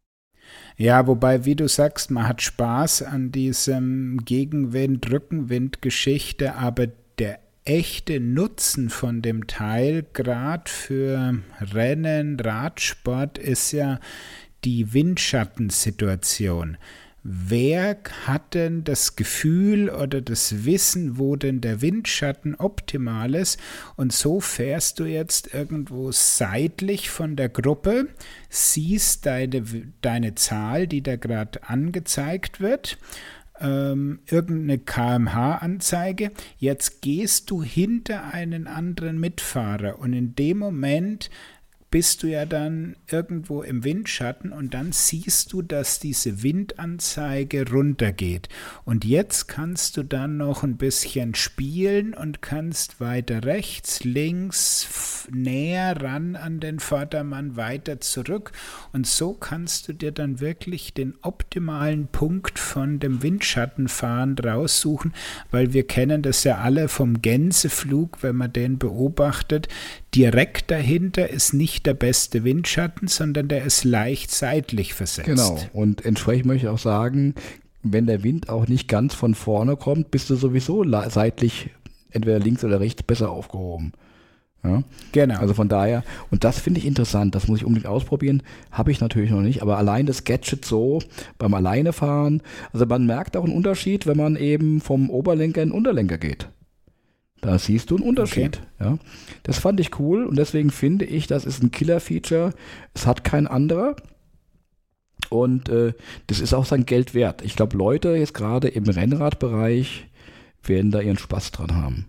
Ja, wobei, wie du sagst, man hat Spaß an diesem Gegenwind, Rückenwind-Geschichte, aber der echte Nutzen von dem Teil, gerade für Rennen, Radsport, ist ja die Windschattensituation. Wer hat denn das Gefühl oder das Wissen, wo denn der Windschatten optimal ist? Und so fährst du jetzt irgendwo seitlich von der Gruppe, siehst deine, deine Zahl, die da gerade angezeigt wird, Ähm, irgendeine K M H-Anzeige, jetzt gehst du hinter einen anderen Mitfahrer und in dem Moment bist du ja dann irgendwo im Windschatten und dann siehst du, dass diese Windanzeige runtergeht. Und jetzt kannst du dann noch ein bisschen spielen und kannst weiter rechts, links, f- näher ran an den Vordermann, weiter zurück. Und so kannst du dir dann wirklich den optimalen Punkt von dem Windschattenfahren raussuchen, weil wir kennen das ja alle vom Gänseflug, wenn man den beobachtet. Direkt dahinter ist nicht der beste Windschatten, sondern der ist leicht seitlich versetzt. Genau. Und entsprechend möchte ich auch sagen, wenn der Wind auch nicht ganz von vorne kommt, bist du sowieso la- seitlich, entweder links oder rechts, besser aufgehoben. Ja? Genau. Also von daher, und das finde ich interessant, das muss ich unbedingt ausprobieren, habe ich natürlich noch nicht, aber allein das Gadget so beim Alleinefahren, also man merkt auch einen Unterschied, wenn man eben vom Oberlenker in den Unterlenker geht. Da siehst du einen Unterschied. Okay. Ja. Das fand ich cool und deswegen finde ich, das ist ein Killer-Feature. Es hat kein anderer und äh, das ist auch sein Geld wert. Ich glaube, Leute jetzt gerade im Rennradbereich werden da ihren Spaß dran haben.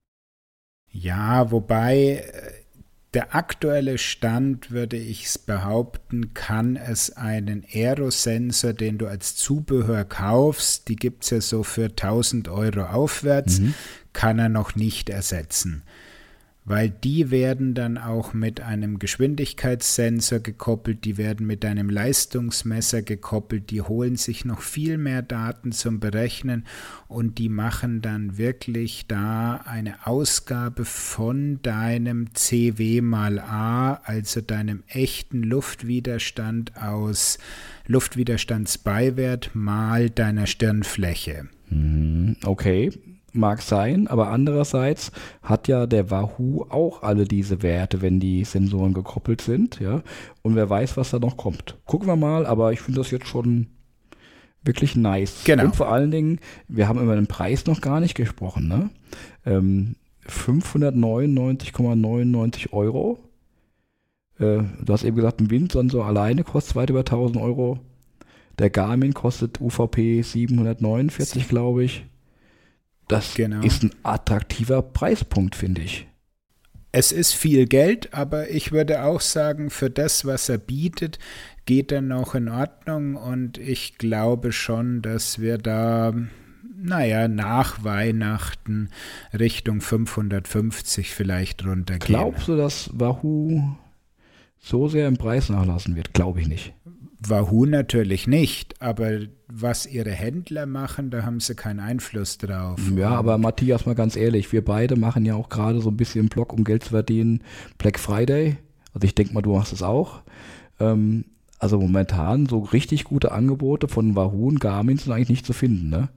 Ja, wobei äh, der aktuelle Stand, würde ich behaupten, kann es einen Aerosensor, den du als Zubehör kaufst, die gibt es ja so für tausend Euro aufwärts, Mhm. kann er noch nicht ersetzen. Weil die werden dann auch mit einem Geschwindigkeitssensor gekoppelt, die werden mit einem Leistungsmesser gekoppelt, die holen sich noch viel mehr Daten zum Berechnen und die machen dann wirklich da eine Ausgabe von deinem C W mal A, also deinem echten Luftwiderstand aus Luftwiderstandsbeiwert mal deiner Stirnfläche. Mhm. Okay. Mag sein, aber andererseits hat ja der Wahoo auch alle diese Werte, wenn die Sensoren gekoppelt sind, ja. Und wer weiß, was da noch kommt. Gucken wir mal, aber ich finde das jetzt schon wirklich nice. Genau. Und vor allen Dingen, wir haben über den Preis noch gar nicht gesprochen, ne? Ähm, fünfhundertneunundneunzig Komma neunundneunzig Euro. Äh, du hast eben gesagt, ein Windsensor alleine kostet weit über tausend Euro. Der Garmin kostet U V P siebenhundertneunundvierzig, glaube ich. Das Genau. ist ein attraktiver Preispunkt, finde ich. Es ist viel Geld, aber ich würde auch sagen, für das, was er bietet, geht er noch in Ordnung und ich glaube schon, dass wir da, naja, nach Weihnachten Richtung fünfhundertfünfzig vielleicht runtergehen. Glaubst du, dass Wahoo so sehr im Preis nachlassen wird? Glaube ich nicht. Wahoo natürlich nicht, aber was ihre Händler machen, da haben sie keinen Einfluss drauf. Ja, aber Matthias, mal ganz ehrlich, wir beide machen ja auch gerade so ein bisschen einen Blog, um Geld zu verdienen, Black Friday. Also ich denke mal, du machst es auch. Ähm, also momentan so richtig gute Angebote von Wahoo und Garmin sind eigentlich nicht zu finden, ne?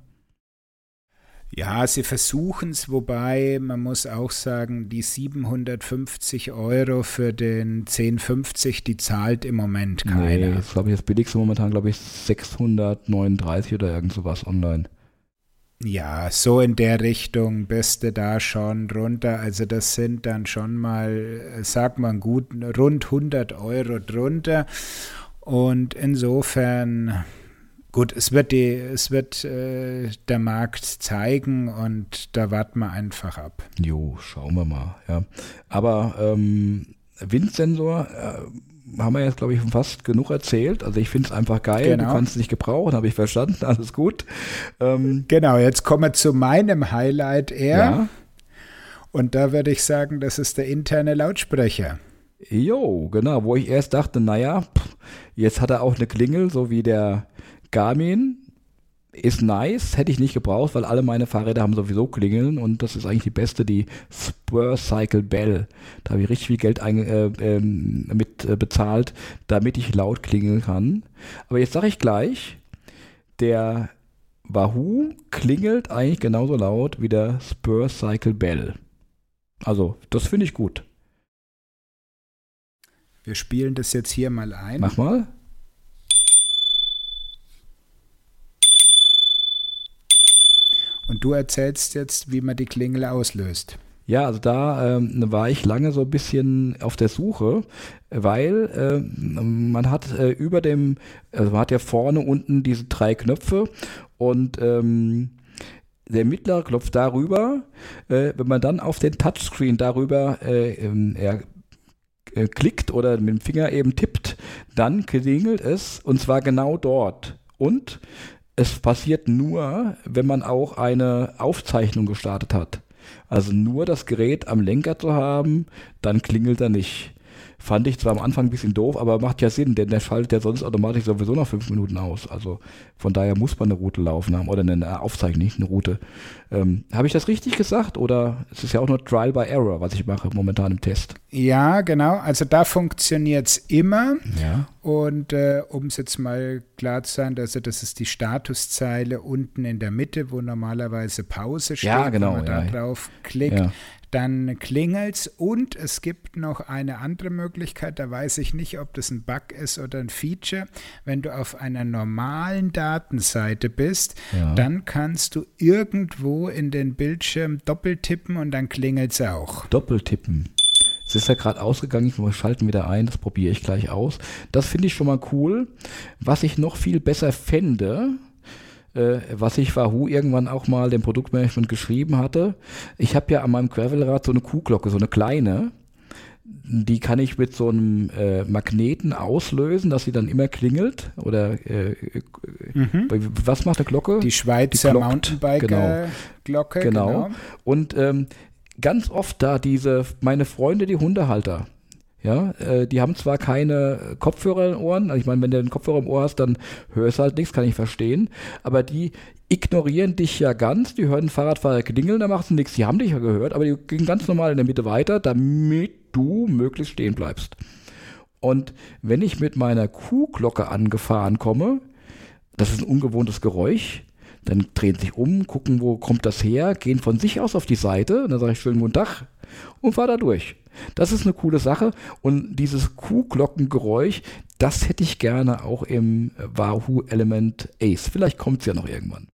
Ja, sie versuchen es, wobei man muss auch sagen, die siebenhundertfünfzig Euro für den zehn fünfzig, die zahlt im Moment keiner. Nee, das glaube ich, das billigste momentan, glaube ich, sechshundertneununddreißig oder irgend sowas online. Ja, so in der Richtung bist du da schon runter. Also das sind dann schon mal, sagt man gut, rund hundert Euro drunter. Und insofern, gut, es wird, die, es wird äh, der Markt zeigen und da warten wir einfach ab. Jo, schauen wir mal. Ja. Aber ähm, Windsensor äh, haben wir jetzt, glaube ich, fast genug erzählt. Also ich finde es einfach geil. Genau. Du kannst es nicht gebrauchen, habe ich verstanden. Alles gut. Ähm, genau, jetzt kommen wir zu meinem Highlight eher. ja. Und da würde ich sagen, das ist der interne Lautsprecher. Jo, genau. Wo ich erst dachte, naja, pff, jetzt hat er auch eine Klingel, so wie der Garmin. Ist nice, hätte ich nicht gebraucht, weil alle meine Fahrräder haben sowieso Klingeln und das ist eigentlich die beste, die Spur Cycle Bell. Da habe ich richtig viel Geld ein, äh, äh, mit äh, bezahlt, damit ich laut klingeln kann. Aber jetzt sage ich gleich, der Wahoo klingelt eigentlich genauso laut wie der Spur Cycle Bell. Also, das finde ich gut. Wir spielen das jetzt hier mal ein. Mach mal. Und du erzählst jetzt, wie man die Klingel auslöst. Ja, also da ähm, war ich lange so ein bisschen auf der Suche, weil äh, man hat äh, über dem, also man hat ja vorne unten diese drei Knöpfe und ähm, der mittlere Knopf darüber, äh, wenn man dann auf den Touchscreen darüber äh, äh, äh, klickt oder mit dem Finger eben tippt, dann klingelt es und zwar genau dort. Und es passiert nur, wenn man auch eine Aufzeichnung gestartet hat. Also nur das Gerät am Lenker zu haben, dann klingelt er nicht. Fand ich zwar am Anfang ein bisschen doof, aber macht ja Sinn, denn der schaltet ja sonst automatisch sowieso nach fünf Minuten aus. Also von daher muss man eine Route laufen haben oder eine Aufzeichnung, nicht eine Route. Ähm, Habe ich das richtig gesagt oder es ist ja auch nur Trial by Error, was ich mache momentan im Test? Ja, genau. Also da funktioniert es immer. Ja. Und äh, um es jetzt mal klar zu sein, also das ist die Statuszeile unten in der Mitte, wo normalerweise Pause steht. Ja, genau. Wenn man da ja. drauf klickt, ja. dann klingelt's. Und es gibt noch eine andere Möglichkeit, da weiß ich nicht, ob das ein Bug ist oder ein Feature. Wenn du auf einer normalen Datenseite bist, Ja. dann kannst du irgendwo in den Bildschirm doppeltippen und dann klingelt's auch. Doppeltippen. Es ist ja gerade ausgegangen, wir schalten wieder ein, das probiere ich gleich aus. Das finde ich schon mal cool. Was ich noch viel besser fände, äh, was ich Wahoo irgendwann auch mal dem Produktmanagement geschrieben hatte, ich habe ja an meinem Gravelrad so eine Kuhglocke, so eine kleine, die kann ich mit so einem äh, Magneten auslösen, dass sie dann immer klingelt. Oder äh, Mhm. was macht eine Glocke? Die Schweizer Die glockt, Mountainbiker-Glocke. Genau. Genau. Und ähm, ganz oft da diese, meine Freunde, die Hundehalter, ja, äh, die haben zwar keine Kopfhörer in den Ohren, also ich meine, wenn du einen Kopfhörer im Ohr hast, dann hörst du halt nichts, kann ich verstehen, aber die ignorieren dich ja ganz, die hören einen Fahrradfahrer klingeln, da machst du nichts, die haben dich ja gehört, aber die gehen ganz normal in der Mitte weiter, damit du möglichst stehen bleibst. Und wenn ich mit meiner Kuhglocke angefahren komme, das ist ein ungewohntes Geräusch, dann drehen sich um, gucken, wo kommt das her, gehen von sich aus auf die Seite, und dann sage ich schönen guten Tag und fahre da durch. Das ist eine coole Sache und dieses Kuhglockengeräusch, das hätte ich gerne auch im Wahoo Element Ace. Vielleicht kommt es ja noch irgendwann.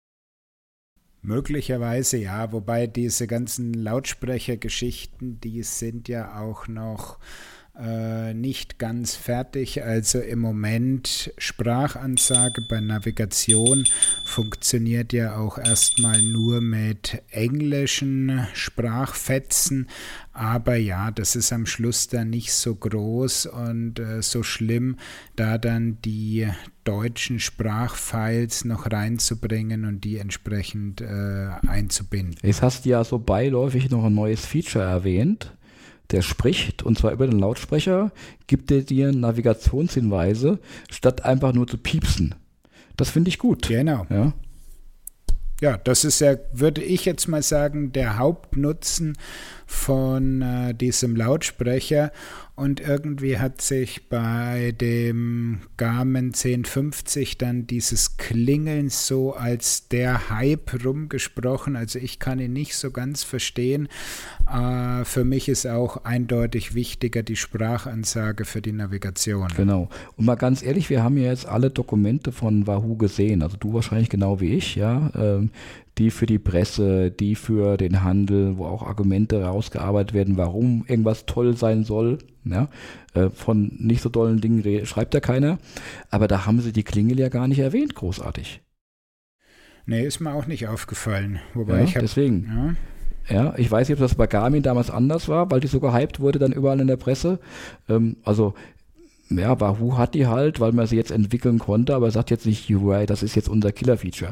Möglicherweise ja, wobei diese ganzen Lautsprechergeschichten, die sind ja auch noch äh, nicht ganz fertig. Also im Moment Sprachansage bei Navigation funktioniert ja auch erstmal nur mit englischen Sprachfetzen. Aber ja, das ist am Schluss dann nicht so groß und äh, so schlimm, da dann die deutschen Sprachfiles noch reinzubringen und die entsprechend äh, einzubinden. Jetzt hast du ja so beiläufig noch ein neues Feature erwähnt. Der spricht, und zwar über den Lautsprecher, gibt er dir Navigationshinweise, statt einfach nur zu piepsen. Das finde ich gut. Genau. Ja. Ja, das ist ja, würde ich jetzt mal sagen, der Hauptnutzen von äh, diesem Lautsprecher. Und irgendwie hat sich bei dem Garmin zehn fünfzig dann dieses Klingeln so als der Hype rumgesprochen. Also ich kann ihn nicht so ganz verstehen. Äh, für mich ist auch eindeutig wichtiger die Sprachansage für die Navigation. Genau. Und mal ganz ehrlich, wir haben ja jetzt alle Dokumente von Wahoo gesehen. Also du wahrscheinlich genau wie ich, ja. Ähm, die für die Presse, die für den Handel, wo auch Argumente rausgearbeitet werden, warum irgendwas toll sein soll. Ja? Äh, von nicht so tollen Dingen re- schreibt ja keiner. Aber da haben sie die Klingel ja gar nicht erwähnt, großartig. Nee, ist mir auch nicht aufgefallen. Wobei Ja, ich hab, deswegen. Ja. Ja, ich weiß nicht, ob das bei Garmin damals anders war, weil die so gehypt wurde dann überall in der Presse. Ähm, also, ja, Wahoo hat die halt, weil man sie jetzt entwickeln konnte, aber sagt jetzt nicht, U I, das ist jetzt unser Killer-Feature.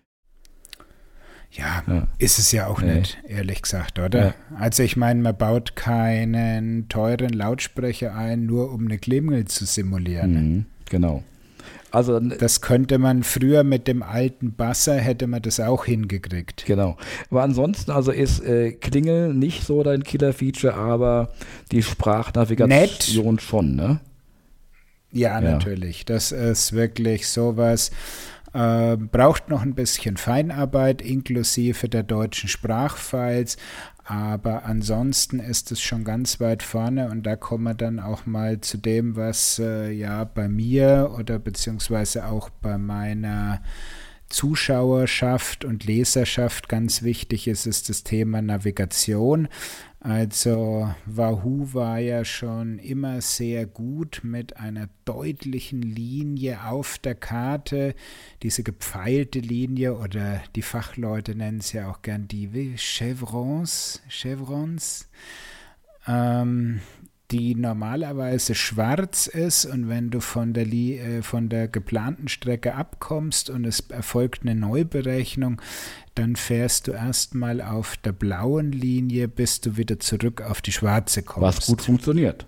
Ja, Ja. ist es ja auch Nee. nicht, ehrlich gesagt, oder? Ja. Also ich meine, man baut keinen teuren Lautsprecher ein, nur um eine Klingel zu simulieren. Mhm, genau. Also, Das könnte man früher mit dem alten Basser, hätte man das auch hingekriegt. genau. Aber ansonsten, also ist äh, Klingel nicht so dein Killer-Feature, aber die Sprachnavigation schon, ne? Ja, Ja. natürlich. Das ist wirklich sowas. Äh, braucht noch ein bisschen Feinarbeit inklusive der deutschen Sprachfiles, aber ansonsten ist es schon ganz weit vorne und da kommen wir dann auch mal zu dem, was äh, ja bei mir oder beziehungsweise auch bei meiner Zuschauerschaft und Leserschaft ganz wichtig ist, ist das Thema Navigation. Also Wahoo war ja schon immer sehr gut mit einer deutlichen Linie auf der Karte, diese gepfeilte Linie oder die Fachleute nennen es ja auch gern die wie Chevrons, Chevrons, ähm, die normalerweise schwarz ist und wenn du von der, Li- äh, von der geplanten Strecke abkommst und es erfolgt eine Neuberechnung, dann fährst du erstmal auf der blauen Linie, bis du wieder zurück auf die schwarze kommst. Was gut funktioniert.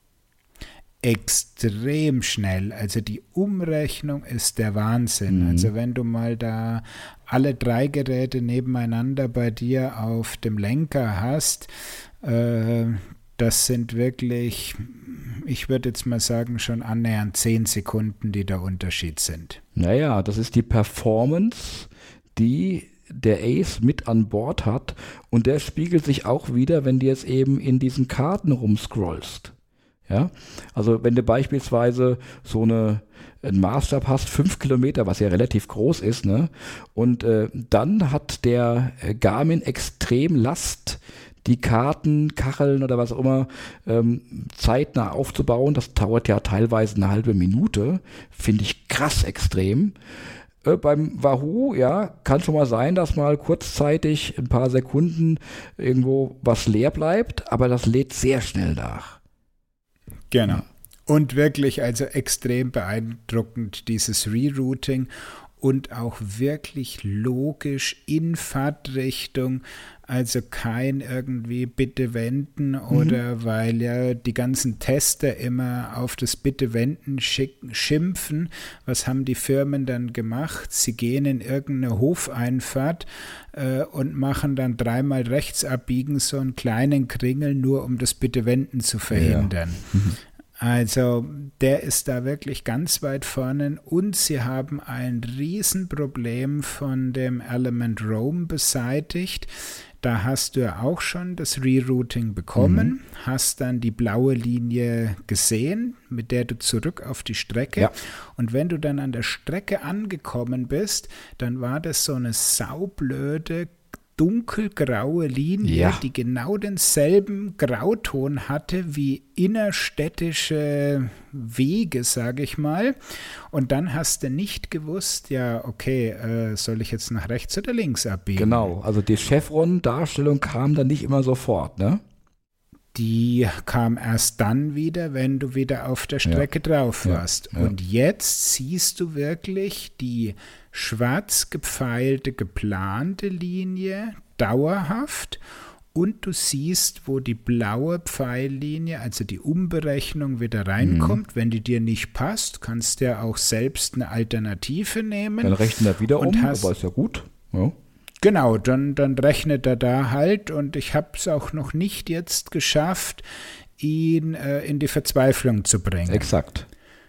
Extrem schnell. Also die Umrechnung ist der Wahnsinn. Mhm. Also wenn du mal da alle drei Geräte nebeneinander bei dir auf dem Lenker hast, äh, das sind wirklich, ich würde jetzt mal sagen, schon annähernd zehn Sekunden, die der Unterschied sind. Naja, das ist die Performance, die der Ace mit an Bord hat und der spiegelt sich auch wieder, wenn du jetzt eben in diesen Karten rumscrollst. Ja, also wenn du beispielsweise so eine, einen Maßstab hast, fünf Kilometer, was ja relativ groß ist, ne, und äh, dann hat der äh, Garmin extrem Last, die Karten, Kacheln oder was auch immer ähm, zeitnah aufzubauen. Das dauert ja teilweise eine halbe Minute, finde ich krass extrem. Äh, beim Wahoo, ja, kann schon mal sein, dass mal kurzzeitig ein paar Sekunden irgendwo was leer bleibt, aber das lädt sehr schnell nach. Genau. Und wirklich also extrem beeindruckend dieses Rerouting und auch wirklich logisch in Fahrtrichtung, also kein irgendwie Bitte wenden oder mhm. weil ja die ganzen Tester immer auf das Bitte wenden schimpfen. Was haben die Firmen dann gemacht? Sie gehen in irgendeine Hofeinfahrt äh, und machen dann dreimal rechts abbiegen, so einen kleinen Kringel, nur um das Bitte wenden zu verhindern. Ja. Mhm. Also der ist da wirklich ganz weit vorne und sie haben ein Riesenproblem von dem Element Roam beseitigt. Da hast du ja auch schon das Rerouting bekommen, mhm. hast dann die blaue Linie gesehen, mit der du zurück auf die Strecke. Ja. Und wenn du dann an der Strecke angekommen bist, dann war das so eine saublöde dunkelgraue Linie, ja. die genau denselben Grauton hatte wie innerstädtische Wege, sage ich mal. Und dann hast du nicht gewusst, ja, okay, äh, soll ich jetzt nach rechts oder links abbiegen? Genau, also die Chevron-Darstellung kam dann nicht immer sofort, ne? Die kam erst dann wieder, wenn du wieder auf der Strecke ja. drauf warst. Ja. Ja. Und jetzt siehst du wirklich die schwarz gepfeilte, geplante Linie dauerhaft und du siehst, wo die blaue Pfeillinie, also die Umberechnung, wieder reinkommt. Mhm. Wenn die dir nicht passt, kannst du ja auch selbst eine Alternative nehmen. Dann rechnet er wieder und um, hast, aber ist ja gut. Ja. Genau, dann, dann rechnet er da halt und ich habe es auch noch nicht jetzt geschafft, ihn äh, in die Verzweiflung zu bringen. Exakt.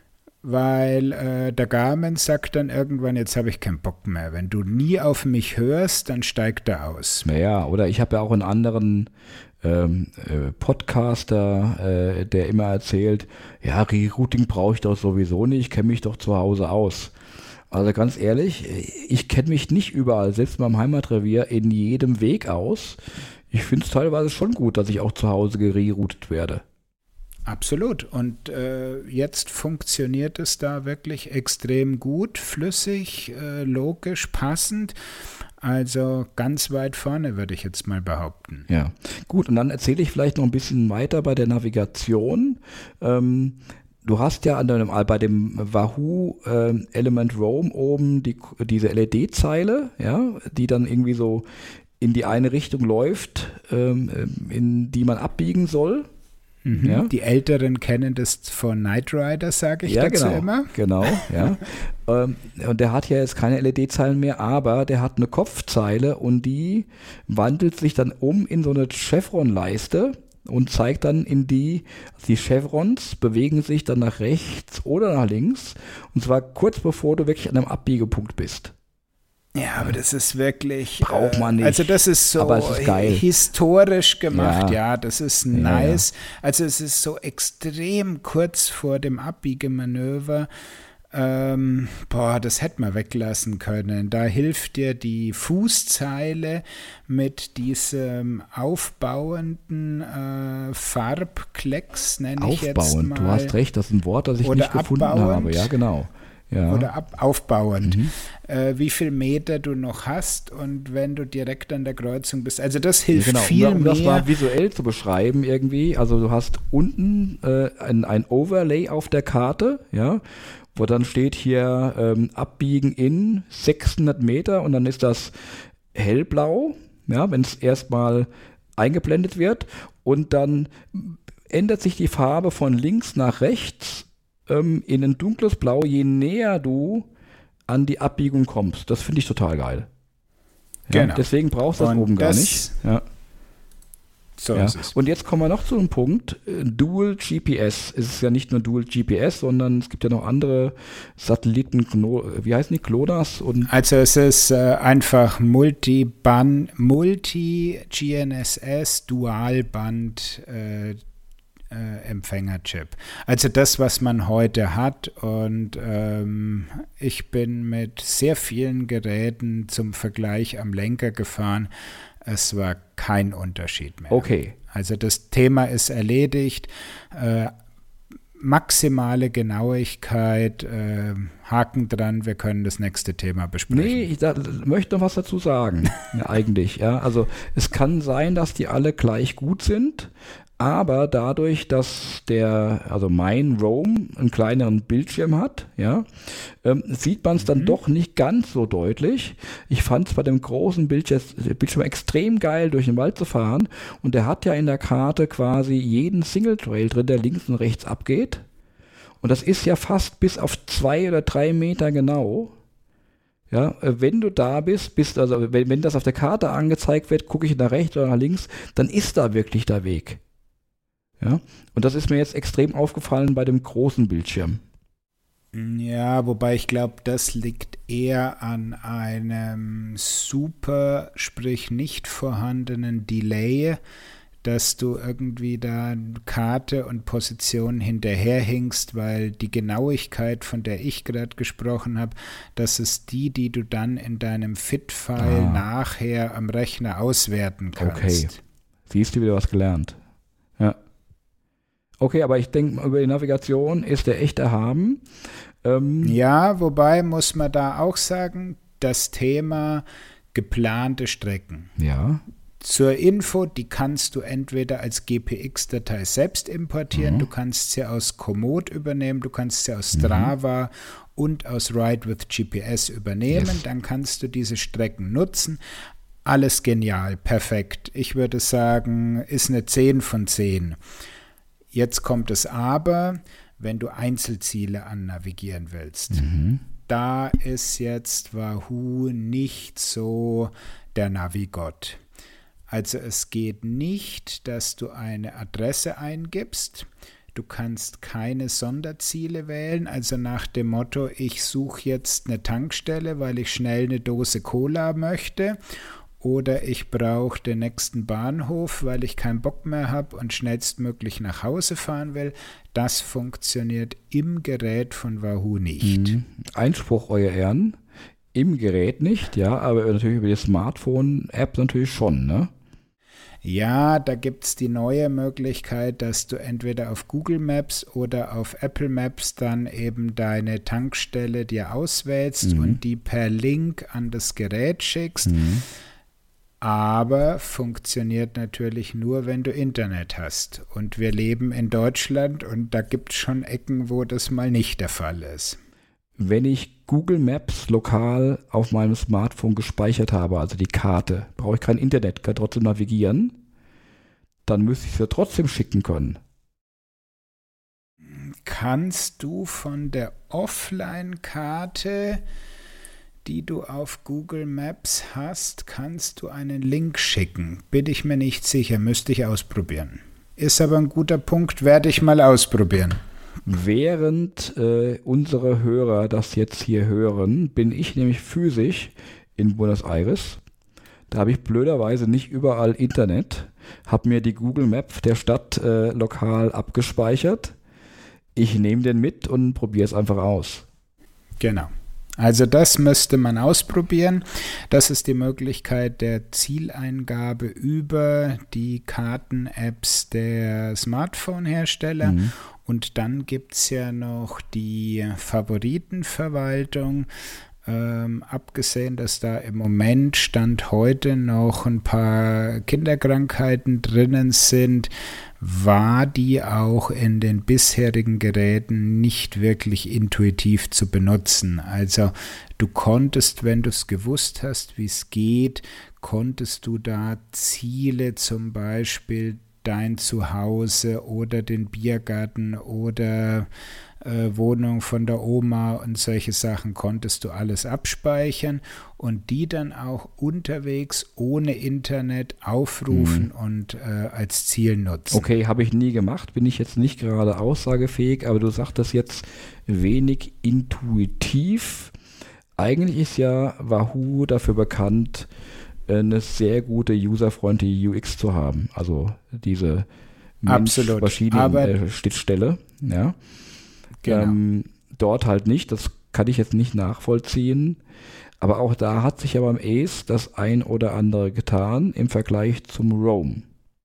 Weil äh, der Garmin sagt dann irgendwann, jetzt habe ich keinen Bock mehr. Wenn du nie auf mich hörst, dann steigt er aus. Naja, oder ich habe ja auch einen anderen ähm, äh, Podcaster, äh, der immer erzählt, ja, Rerouting brauche ich doch sowieso nicht, ich kenne mich doch zu Hause aus. Also ganz ehrlich, ich kenne mich nicht überall, selbst beim Heimatrevier, in jedem Weg aus. Ich finde es teilweise schon gut, dass ich auch zu Hause gereroutet werde. Absolut. Und äh, jetzt funktioniert es da wirklich extrem gut, flüssig, äh, logisch, passend. Also ganz weit vorne, würde ich jetzt mal behaupten. Ja, gut. Und dann erzähle ich vielleicht noch ein bisschen weiter bei der Navigation. Ähm, du hast ja an deinem, bei dem Wahoo äh, Element Roam oben die, diese L E D-Zeile, ja, die dann irgendwie so in die eine Richtung läuft, ähm, in die man abbiegen soll. Mhm. Ja? Die Älteren kennen das von Knight Rider, sage ich ja, dazu genau, immer. Genau, ja. ähm, und der hat ja jetzt keine L E D-Zeilen mehr, aber der hat eine Kopfzeile und die wandelt sich dann um in so eine Chevron-Leiste und zeigt dann in die, die Chevrons bewegen sich dann nach rechts oder nach links und zwar kurz bevor du wirklich an einem Abbiegepunkt bist. Ja, aber das ist wirklich, braucht man nicht. Also das ist so aber es ist geil. historisch gemacht, ja. ja, das ist nice. Ja, ja. Also es ist so extrem kurz vor dem Abbiegemanöver. Ähm, boah, das hätte man weglassen können. Da hilft dir die Fußzeile mit diesem aufbauenden äh, Farbklecks, nenne ich jetzt mal. Aufbauend, du hast recht, das ist ein Wort, das ich Oder nicht gefunden abbauend. habe. Ja, genau. Ja. Oder ab, aufbauend, mhm. äh, wie viel Meter du noch hast und wenn du direkt an der Kreuzung bist. Also das hilft ja, genau. viel um, um mehr. Um das mal visuell zu beschreiben irgendwie, also du hast unten äh, ein, ein Overlay auf der Karte, ja, wo dann steht hier ähm, abbiegen in sechshundert Meter und dann ist das hellblau, ja, wenn es erstmal eingeblendet wird und dann ändert sich die Farbe von links nach rechts in ein dunkles Blau, je näher du an die Abbiegung kommst. Das finde ich total geil. Ja, genau. Deswegen brauchst du das und oben gar das, nicht. Ja. So ja. ist es. Und jetzt kommen wir noch zu einem Punkt. Dual G P S. Es ist ja nicht nur Dual G P S, sondern es gibt ja noch andere Satelliten, wie heißen die, GLONASS? Und also es ist äh, einfach Multi-Band, Multi-G N S S, Dualband äh, Empfängerchip. Also das, was man heute hat und ähm, ich bin mit sehr vielen Geräten zum Vergleich am Lenker gefahren. Es war kein Unterschied mehr. Okay. Also das Thema ist erledigt. Äh, maximale Genauigkeit, äh, Haken dran, wir können das nächste Thema besprechen. Nee, ich da, möchte noch was dazu sagen, ja, eigentlich. Ja. Also es kann sein, dass die alle gleich gut sind, aber dadurch, dass der, also mein Roam einen kleineren Bildschirm hat, ja, ähm, sieht man es dann mhm. doch nicht ganz so deutlich. Ich fand es bei dem großen Bildschirm, Bildschirm extrem geil, durch den Wald zu fahren. Und der hat ja in der Karte quasi jeden Single Trail drin, der links und rechts abgeht. Und das ist ja fast bis auf zwei oder drei Meter genau. Ja, wenn du da bist, bist also wenn, wenn das auf der Karte angezeigt wird, gucke ich nach rechts oder nach links, dann ist da wirklich der Weg. Ja, und das ist mir jetzt extrem aufgefallen bei dem großen Bildschirm. Ja, wobei ich glaube, das liegt eher an einem super, sprich nicht vorhandenen Delay, dass du irgendwie da Karte und Position hinterherhinkst, weil die Genauigkeit, von der ich gerade gesprochen habe, das ist die, die du dann in deinem Fit-File ah. nachher am Rechner auswerten kannst. Okay, siehst du wieder was gelernt. Ja. Okay, aber ich denke, über die Navigation ist der echt erhaben. Ähm ja, wobei muss man da auch sagen, das Thema geplante Strecken. Ja. Zur Info, die kannst du entweder als G P X-Datei selbst importieren, mhm. du kannst sie aus Komoot übernehmen, du kannst sie aus Strava mhm. und aus Ride with G P S übernehmen, yes. Dann kannst du diese Strecken nutzen. Alles genial, perfekt. Ich würde sagen, ist eine zehn von zehn. Jetzt kommt es aber, wenn du Einzelziele annavigieren willst. Mhm. Da ist jetzt Wahoo nicht so der Navigott. Also es geht nicht, dass du eine Adresse eingibst. Du kannst keine Sonderziele wählen, also nach dem Motto, ich suche jetzt eine Tankstelle, weil ich schnell eine Dose Cola möchte. oder ich brauche den nächsten Bahnhof, weil ich keinen Bock mehr habe und schnellstmöglich nach Hause fahren will. Das funktioniert im Gerät von Wahoo nicht. Mhm. Einspruch, Euer Ehren. Im Gerät nicht, ja, aber natürlich über die Smartphone-App natürlich schon, ne? Ja, da gibt es die neue Möglichkeit, dass du entweder auf Google Maps oder auf Apple Maps dann eben deine Tankstelle dir auswählst mhm. und die per Link an das Gerät schickst. Mhm. Aber funktioniert natürlich nur, wenn du Internet hast. Und wir leben in Deutschland und da gibt es schon Ecken, wo das mal nicht der Fall ist. Wenn ich Google Maps lokal auf meinem Smartphone gespeichert habe, also die Karte, brauche ich kein Internet, kann trotzdem navigieren, dann müsste ich sie trotzdem schicken können. Kannst du von der Offline-Karte, die du auf Google Maps hast, kannst du einen Link schicken? Bin ich mir nicht sicher, müsste ich ausprobieren. Ist aber ein guter Punkt, werde ich mal ausprobieren. Während äh, unsere Hörer das jetzt hier hören, bin ich nämlich physisch in Buenos Aires. Da habe ich blöderweise nicht überall Internet, habe mir die Google Map der Stadt äh, lokal abgespeichert. Ich nehme den mit und probiere es einfach aus. Genau. Also das müsste man ausprobieren. Das ist die Möglichkeit der Zieleingabe über die Karten-Apps der Smartphone-Hersteller. Mhm. Und dann gibt es ja noch die Favoritenverwaltung. Ähm, abgesehen, dass da im Moment Stand heute noch ein paar Kinderkrankheiten drinnen sind, war die auch in den bisherigen Geräten nicht wirklich intuitiv zu benutzen. Also du konntest, wenn du es gewusst hast, wie es geht, konntest du da Ziele, zum Beispiel dein Zuhause oder den Biergarten oder äh, Wohnung von der Oma und solche Sachen, konntest du alles abspeichern und die dann auch unterwegs ohne Internet aufrufen mhm. und äh, als Ziel nutzen. Okay, habe ich nie gemacht, bin ich jetzt nicht gerade aussagefähig, aber du sagtest jetzt wenig intuitiv. Eigentlich ist ja Wahoo dafür bekannt, eine sehr gute userfreundliche U X zu haben. Also diese Mensch-Maschinen-Schnittstelle. Ja. Genau. Ähm, dort halt nicht, das kann ich jetzt nicht nachvollziehen. Aber auch da hat sich ja beim Ace das ein oder andere getan im Vergleich zum Roam.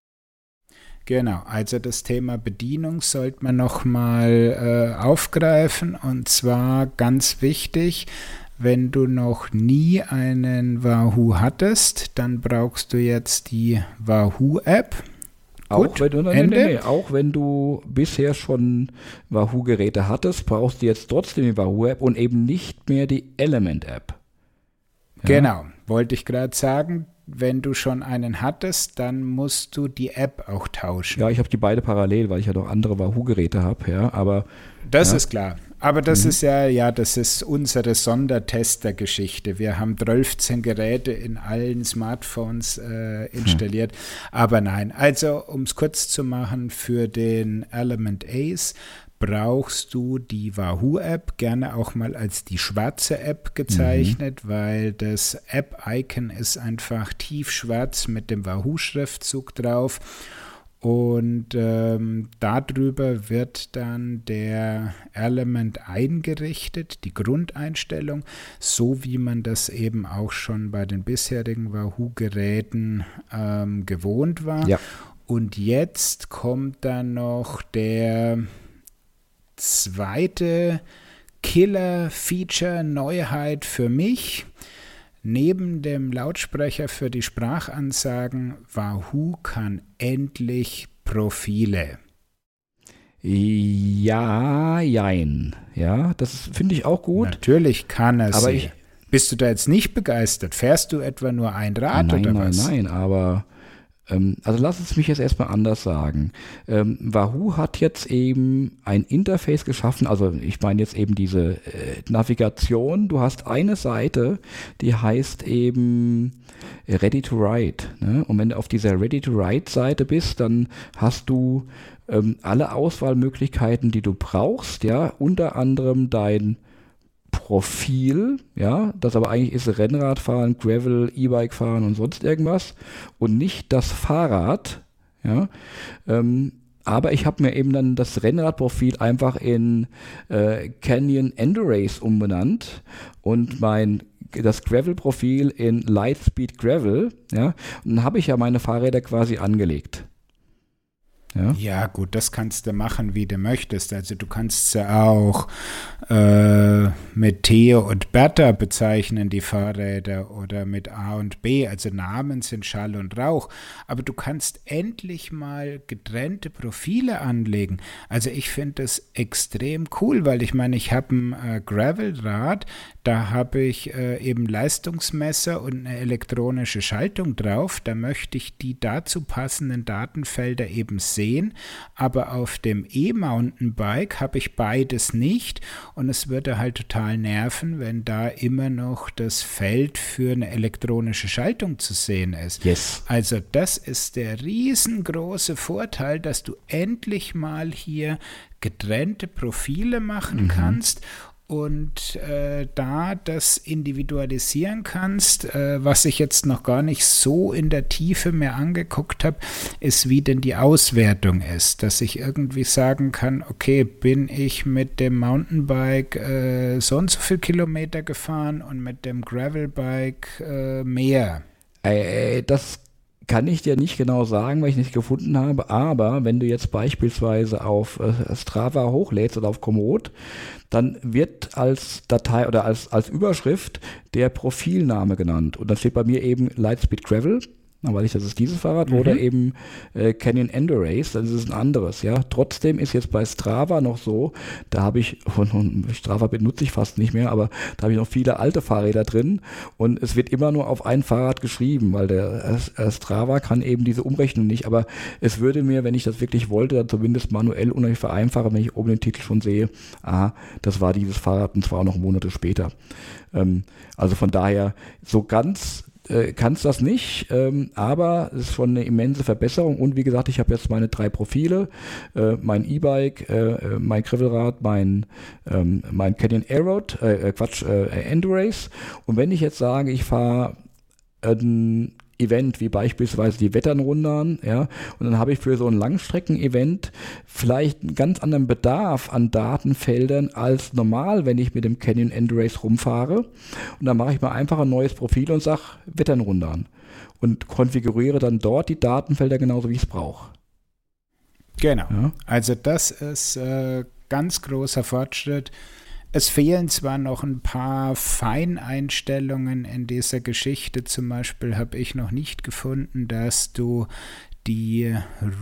Genau, also das Thema Bedienung sollte man nochmal äh, aufgreifen. Und zwar ganz wichtig, wenn du noch nie einen Wahoo hattest, dann brauchst du jetzt die Wahoo-App. Auch wenn du, nee, nee, nee, auch wenn du bisher schon Wahoo-Geräte hattest, brauchst du jetzt trotzdem die Wahoo-App und eben nicht mehr die Element-App. Ja? Genau, wollte ich gerade sagen. Wenn du schon einen hattest, dann musst du die App auch tauschen. Ja, ich habe die beide parallel, weil ich ja noch andere Wahoo-Geräte habe, ja, aber das ja. ist klar. Aber das mhm. ist ja, ja, das ist unsere Sondertester-Geschichte. Wir haben dreizehn Geräte in allen Smartphones äh, installiert. Mhm. Aber nein, also um es kurz zu machen, für den Element Ace brauchst du die Wahoo-App, gerne auch mal als die schwarze App gezeichnet, mhm. weil das App-Icon ist einfach tiefschwarz mit dem Wahoo-Schriftzug drauf. Und ähm, darüber wird dann der Element eingerichtet, die Grundeinstellung, so wie man das eben auch schon bei den bisherigen Wahoo-Geräten ähm, gewohnt war. Ja. Und jetzt kommt dann noch der zweite Killer-Feature-Neuheit für mich. Neben dem Lautsprecher für die Sprachansagen, Wahoo kann endlich Profile. Ja, jein. Ja, das finde ich auch gut. Natürlich kann er aber sie. Ich, Bist du da jetzt nicht begeistert? Fährst du etwa nur ein Rad nein, oder nein, was? Nein, nein, aber ähm, also lass es mich jetzt erstmal anders sagen. Ähm, Wahoo hat jetzt eben ein Interface geschaffen, also ich meine jetzt eben diese äh, Navigation. Du hast eine Seite, die heißt eben Ready to Write. Ne? Und wenn du auf dieser Ready to Write Seite bist, dann hast du ähm, alle Auswahlmöglichkeiten, die du brauchst, ja, unter anderem dein Profil, ja, das aber eigentlich ist Rennradfahren, Gravel, E-Bike fahren und sonst irgendwas und nicht das Fahrrad, ja, ähm, aber ich habe mir eben dann das Rennradprofil einfach in äh, Canyon Endurace umbenannt und mein das Gravel-Profil in Lightspeed Gravel, ja, und dann habe ich ja meine Fahrräder quasi angelegt. Ja? Ja, gut, das kannst du machen, wie du möchtest. Also du kannst sie auch äh, mit Theo und Bertha bezeichnen, die Fahrräder, oder mit A und B. Also Namen sind Schall und Rauch. Aber du kannst endlich mal getrennte Profile anlegen. Also ich finde das extrem cool, weil ich meine, ich habe ein äh, Gravelrad, da habe ich äh, eben Leistungsmesser und eine elektronische Schaltung drauf. Da möchte ich die dazu passenden Datenfelder eben sehen. Aber auf dem E-Mountainbike habe ich beides nicht. Und es würde halt total nerven, wenn da immer noch das Feld für eine elektronische Schaltung zu sehen ist. Yes. Also das ist der riesengroße Vorteil, dass du endlich mal hier getrennte Profile machen mhm. kannst. Und äh, da das individualisieren kannst, äh, was ich jetzt noch gar nicht so in der Tiefe mir angeguckt habe, ist, wie denn die Auswertung ist. Dass ich irgendwie sagen kann, okay, bin ich mit dem Mountainbike äh, so und so viel Kilometer gefahren und mit dem Gravelbike äh, mehr. Äh, das kann ich dir nicht genau sagen, weil ich nicht gefunden habe, aber wenn du jetzt beispielsweise auf äh, Strava hochlädst oder auf Komoot, dann wird als Datei oder als, als Überschrift der Profilname genannt. Und dann steht bei mir eben Lightspeed Gravel, weil ich das ist dieses Fahrrad, mhm. oder eben äh, Canyon Endurace, dann ist es ein anderes. Ja. Trotzdem ist jetzt bei Strava noch so, da habe ich, und, und Strava benutze ich fast nicht mehr, aber da habe ich noch viele alte Fahrräder drin und es wird immer nur auf ein Fahrrad geschrieben, weil der äh, Strava kann eben diese Umrechnung nicht, aber es würde mir, wenn ich das wirklich wollte, dann zumindest manuell unheimlich vereinfachen, wenn ich oben den Titel schon sehe, aha, das war dieses Fahrrad und zwar auch noch Monate später. Ähm, also von daher, so ganz kannst das nicht, ähm, aber es ist schon eine immense Verbesserung und wie gesagt, ich habe jetzt meine drei Profile, äh, mein E-Bike, äh, mein Gravelrad, mein, ähm, mein Canyon Aeroad, äh, Quatsch, äh, Endurace und wenn ich jetzt sage, ich fahre ein Event, wie beispielsweise die Wetternrundern, ja, und dann habe ich für so ein Langstrecken-Event vielleicht einen ganz anderen Bedarf an Datenfeldern als normal, wenn ich mit dem Canyon Endurace rumfahre. Und dann mache ich mal einfach ein neues Profil und sage Wetternrundern und konfiguriere dann dort die Datenfelder genauso, wie ich es brauche. Genau. Ja? Also das ist äh, ganz großer Fortschritt. Es fehlen zwar noch ein paar Feineinstellungen in dieser Geschichte, zum Beispiel habe ich noch nicht gefunden, dass du die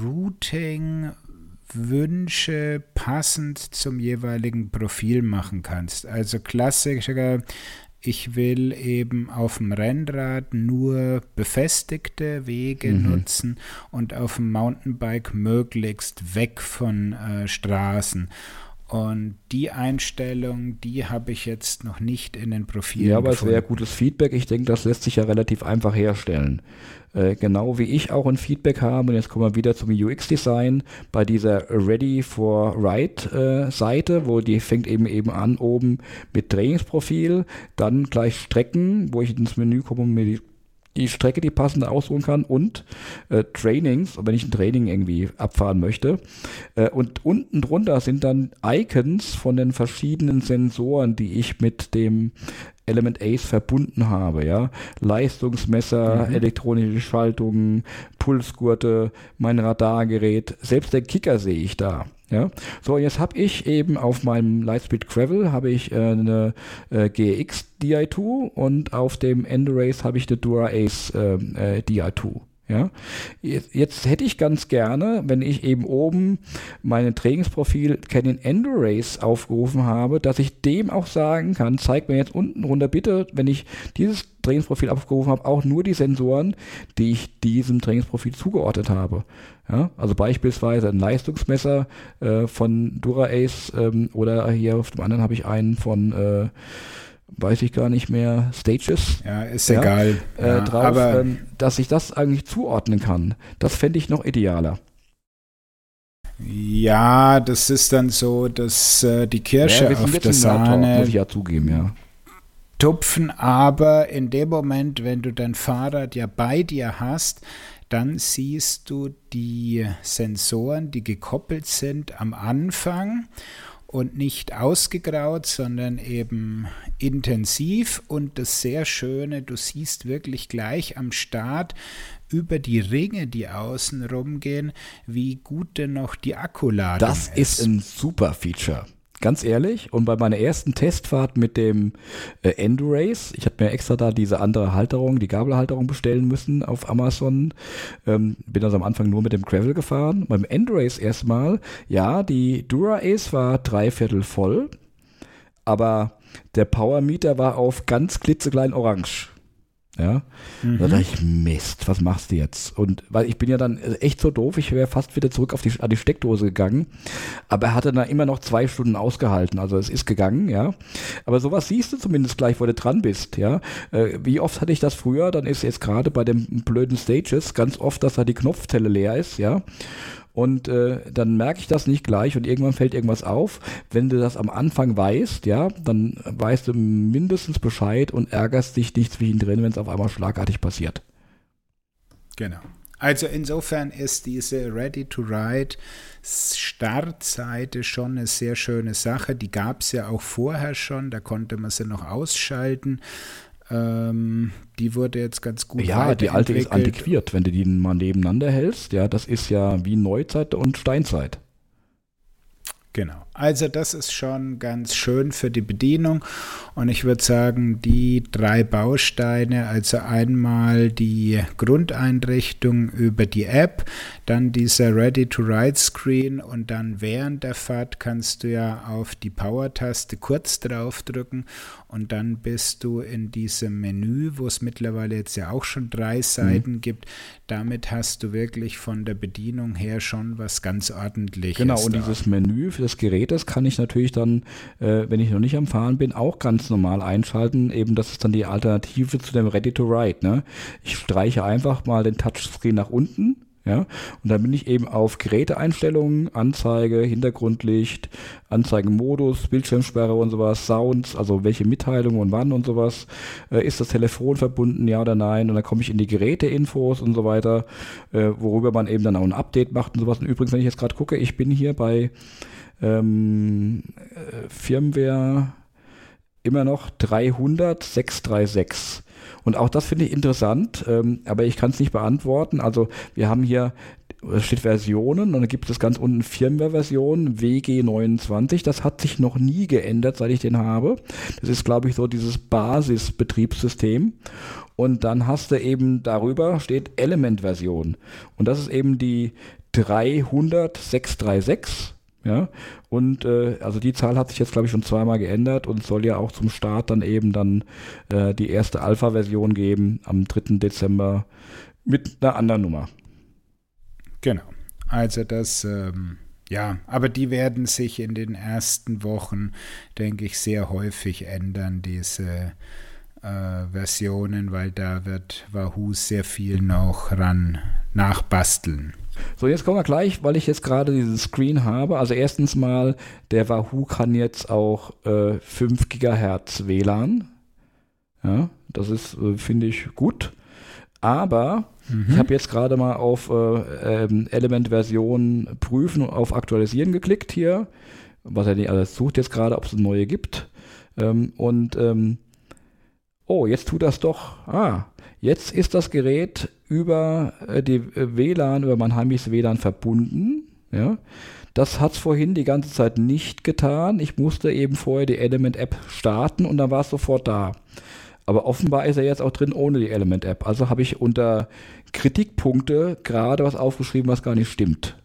Routing-Wünsche passend zum jeweiligen Profil machen kannst. Also Klassiker, ich will eben auf dem Rennrad nur befestigte Wege mhm. nutzen und auf dem Mountainbike möglichst weg von äh, Straßen. Und die Einstellung, die habe ich jetzt noch nicht in den Profilen Ja, aber gefunden. es wäre gutes Feedback. Ich denke, das lässt sich ja relativ einfach herstellen. Äh, genau wie ich auch ein Feedback habe. Und jetzt kommen wir wieder zum U X-Design bei dieser Ready for Ride äh, Seite, wo die fängt eben eben an oben mit Trainingsprofil, dann gleich Strecken, wo ich ins Menü komme und mir die die Strecke, die passende aussuchen kann und äh, Trainings, wenn ich ein Training irgendwie abfahren möchte. Äh, und unten drunter sind dann Icons von den verschiedenen Sensoren, die ich mit dem Element Ace verbunden habe, ja. Leistungsmesser, mhm. elektronische Schaltungen, Pulsgurte, mein Radargerät, selbst der Kicker sehe ich da. Ja, so und jetzt habe ich eben auf meinem Lightspeed Gravel habe ich äh, eine äh, G X D I zwei und auf dem Endurace habe ich eine Dura Ace äh, äh, D I zwei. Ja, jetzt, jetzt hätte ich ganz gerne, wenn ich eben oben mein Trainingsprofil Canyon Endurace aufgerufen habe, dass ich dem auch sagen kann, zeig mir jetzt unten runter bitte, wenn ich dieses Trainingsprofil aufgerufen habe, auch nur die Sensoren, die ich diesem Trainingsprofil zugeordnet habe. Ja, also beispielsweise ein Leistungsmesser äh, von Dura Ace ähm, oder hier auf dem anderen habe ich einen von äh, weiß ich gar nicht mehr, Stages. Ja, ist ja, egal. Äh, ja, drauf, aber ähm, dass ich das eigentlich zuordnen kann. Das fände ich noch idealer. Ja, das ist dann so, dass äh, die Kirsche ja, wir sind auf jetzt der im Nerd-Talk, Sahne muss ich ja zugeben, ja. tupfen, aber in dem Moment, wenn du dein Fahrrad ja bei dir hast, dann siehst du die Sensoren, die gekoppelt sind am Anfang und nicht ausgegraut, sondern eben intensiv. Und das sehr Schöne, du siehst wirklich gleich am Start über die Ringe, die außen rumgehen, wie gut denn noch die Akkuladung Das ist. ist ein super Feature. Ganz ehrlich, und bei meiner ersten Testfahrt mit dem äh, Endurace, ich habe mir extra da diese andere Halterung, die Gabelhalterung bestellen müssen auf Amazon, ähm, bin also am Anfang nur mit dem Gravel gefahren. Beim Endurace erstmal, ja, die Dura-Ace war dreiviertel voll, aber der Powermeter war auf ganz klitzeklein orange. Ja, mhm. Da dachte ich, Mist, was machst du jetzt? Und weil ich bin ja dann echt so doof, ich wäre fast wieder zurück auf die, an die Steckdose gegangen, aber er hatte dann immer noch zwei Stunden ausgehalten, also es ist gegangen, ja. Aber sowas siehst du zumindest gleich, wo du dran bist, ja. Äh, wie oft hatte ich das früher, dann ist jetzt gerade bei den blöden Stages ganz oft, dass da die Knopfzelle leer ist, ja. Und äh, dann merke ich das nicht gleich und irgendwann fällt irgendwas auf. Wenn du das am Anfang weißt, ja, dann weißt du mindestens Bescheid und ärgerst dich nicht zwischendrin, wenn es auf einmal schlagartig passiert. Genau. Also insofern ist diese Ready-to-Ride-Startseite schon eine sehr schöne Sache. Die gab es ja auch vorher schon, da konnte man sie noch ausschalten. Ähm, die wurde jetzt ganz gut Ja, die alte ist antiquiert, wenn du die mal nebeneinander hältst. Ja, das ist ja wie Neuzeit und Steinzeit. Genau, also das ist schon ganz schön für die Bedienung und ich würde sagen, die drei Bausteine, also einmal die Grundeinrichtung über die App, dann dieser Ready-to-Ride-Screen und dann während der Fahrt kannst du ja auf die Power-Taste kurz draufdrücken und dann bist du in diesem Menü, wo es mittlerweile jetzt ja auch schon drei Seiten mhm. gibt. Damit hast du wirklich von der Bedienung her schon was ganz Ordentliches. Genau, und dieses Menü für das Gerät, das kann ich natürlich dann, äh, wenn ich noch nicht am Fahren bin, auch ganz normal einschalten. Eben, das ist dann die Alternative zu dem Ready-to-Ride. Ne? Ich streiche einfach mal den Touchscreen nach unten. Ja, und dann bin ich eben auf Geräteeinstellungen, Anzeige, Hintergrundlicht, Anzeigenmodus, Bildschirmsperre und sowas, Sounds, also welche Mitteilungen und wann und sowas. Äh, ist das Telefon verbunden, ja oder nein? Und dann komme ich in die Geräteinfos und so weiter, äh, worüber man eben dann auch ein Update macht und sowas. Und übrigens, wenn ich jetzt gerade gucke, ich bin hier bei ähm, äh, Firmware immer noch dreihundert sechshundertsechsunddreißig. Und auch das finde ich interessant, ähm, aber ich kann es nicht beantworten. Also wir haben hier, es steht Versionen und dann gibt es ganz unten Firmware-Version W G neunundzwanzig. Das hat sich noch nie geändert, seit ich den habe. Das ist, glaube ich, so dieses Basis-Betriebssystem. Und dann hast du eben darüber steht Element-Version. Und das ist eben die dreihundert sechshundertsechsunddreißig. Ja, und äh, also die Zahl hat sich jetzt, glaube ich, schon zweimal geändert und soll ja auch zum Start dann eben dann äh, die erste Alpha-Version geben am dritten Dezember mit einer anderen Nummer. Genau, also das, ähm, ja, aber die werden sich in den ersten Wochen, denke ich, sehr häufig ändern, diese äh, Versionen, weil da wird Wahoo sehr viel noch ran nachbasteln. So, jetzt kommen wir gleich, weil ich jetzt gerade diesen Screen habe. Also erstens mal, der Wahoo kann jetzt auch äh, fünf Gigahertz W L A N. Ja, das ist, äh, finde ich, gut. Aber mhm. ich habe jetzt gerade mal auf äh, ähm, Element-Version prüfen und auf Aktualisieren geklickt hier. Was er nicht alles sucht jetzt gerade, ob es eine neue gibt. Ähm, und ähm, oh, jetzt tut das doch. Ah, jetzt ist das Gerät über äh, die äh, W L A N, über mein heimliches W L A N verbunden. Ja. Das hat es vorhin die ganze Zeit nicht getan. Ich musste eben vorher die Element-App starten und dann war es sofort da. Aber offenbar ist er jetzt auch drin ohne die Element-App. Also habe ich unter Kritikpunkte gerade was aufgeschrieben, was gar nicht stimmt.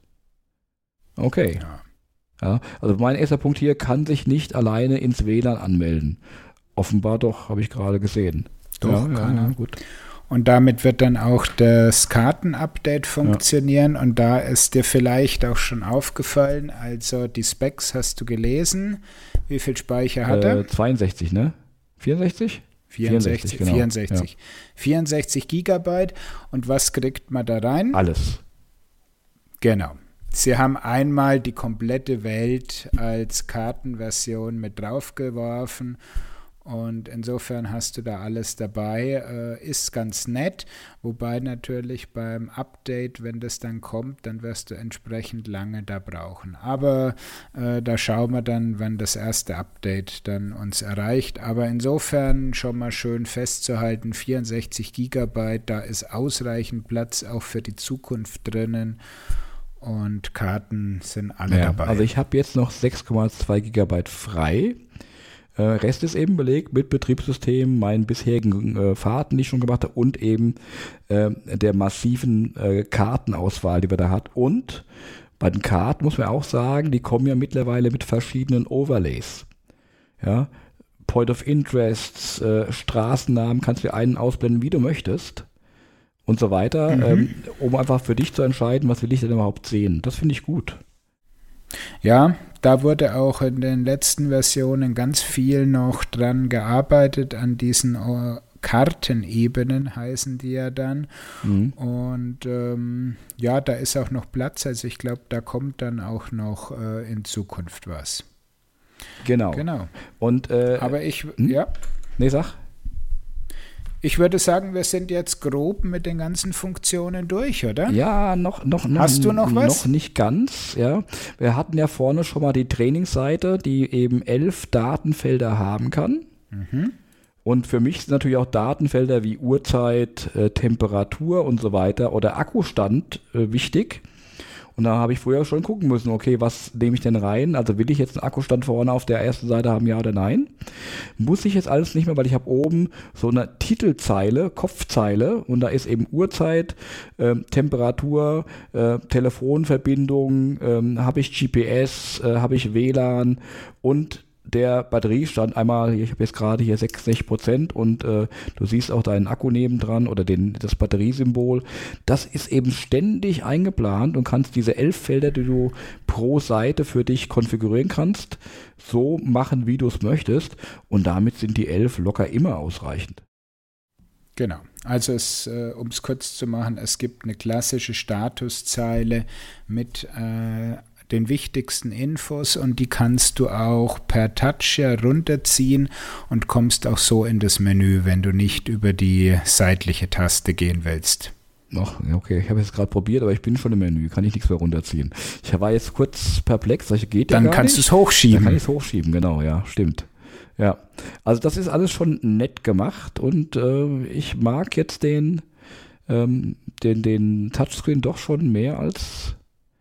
Okay. Ja. Ja, also mein erster Punkt hier, kann sich nicht alleine ins W L A N anmelden. Offenbar doch, habe ich gerade gesehen. Doch, ja, kann ja, ja, gut. Und damit wird dann auch das Karten-Update funktionieren. Ja. Und da ist dir vielleicht auch schon aufgefallen, also die Specs hast du gelesen. Wie viel Speicher hat er? Äh, zweiundsechzig, ne? vierundsechzig? vierundsechzig, genau. vierundsechzig. Ja. vierundsechzig Gigabyte. Und was kriegt man da rein? Alles. Genau. Sie haben einmal die komplette Welt als Kartenversion mit draufgeworfen und insofern hast du da alles dabei. Äh, ist ganz nett, wobei natürlich beim Update, wenn das dann kommt, dann wirst du entsprechend lange da brauchen. Aber äh, da schauen wir dann, wenn das erste Update dann uns erreicht. Aber insofern schon mal schön festzuhalten, vierundsechzig Gigabyte, da ist ausreichend Platz auch für die Zukunft drinnen. Und Karten sind alle ja, dabei. Also ich habe jetzt noch sechs Komma zwei Gigabyte frei. Äh, Rest ist eben belegt mit Betriebssystem, meinen bisherigen äh, Fahrten, die ich schon gemacht habe, und eben äh, der massiven äh, Kartenauswahl, die wir da hat. Und bei den Karten muss man auch sagen, die kommen ja mittlerweile mit verschiedenen Overlays. Ja, Point of Interest, äh, Straßennamen, kannst du einen ausblenden, wie du möchtest. Und so weiter, mhm. ähm, um einfach für dich zu entscheiden, was will ich denn überhaupt sehen. Das finde ich gut. Ja, da wurde auch in den letzten Versionen ganz viel noch dran gearbeitet, an diesen uh, Kartenebenen heißen die ja dann. Mhm. Und ähm, ja, da ist auch noch Platz. Also ich glaube, da kommt dann auch noch äh, in Zukunft was. Genau. Genau. Und, äh, Aber ich, hm? ja. Nee, sag. Ich würde sagen, wir sind jetzt grob mit den ganzen Funktionen durch, oder? Ja, noch, noch, noch, Hast du noch was? Noch nicht ganz, ja. Wir hatten ja vorne schon mal die Trainingsseite, die eben elf Datenfelder haben kann. Mhm. Und für mich sind natürlich auch Datenfelder wie Uhrzeit, äh, Temperatur und so weiter oder Akkustand äh, wichtig. Und da habe ich vorher schon gucken müssen, okay, was nehme ich denn rein? Also will ich jetzt einen Akkustand vorne auf der ersten Seite haben, ja oder nein? Muss ich jetzt alles nicht mehr, weil ich habe oben so eine Titelzeile, Kopfzeile und da ist eben Uhrzeit, äh, Temperatur, äh, Telefonverbindung, äh, habe ich G P S, äh, habe ich W L A N und der Batteriestand einmal, ich habe jetzt gerade hier sechsundsechzig Prozent und äh, du siehst auch deinen Akku nebendran oder den, das Batteriesymbol. Das ist eben ständig eingeplant und kannst diese elf Felder, die du pro Seite für dich konfigurieren kannst, so machen, wie du es möchtest. Und damit sind die elf locker immer ausreichend. Genau. Also es, äh, um es kurz zu machen, es gibt eine klassische Statuszeile mit äh, den wichtigsten Infos und die kannst du auch per Touch runterziehen und kommst auch so in das Menü, wenn du nicht über die seitliche Taste gehen willst. Ach, okay, ich habe jetzt gerade probiert, aber ich bin schon im Menü, kann ich nichts mehr runterziehen. Ich war jetzt kurz perplex, das geht ja Dann gar kannst nicht. du es hochschieben. Dann kann ich es hochschieben, genau, ja, stimmt. Ja, also das ist alles schon nett gemacht und äh, ich mag jetzt den, ähm, den, den Touchscreen doch schon mehr als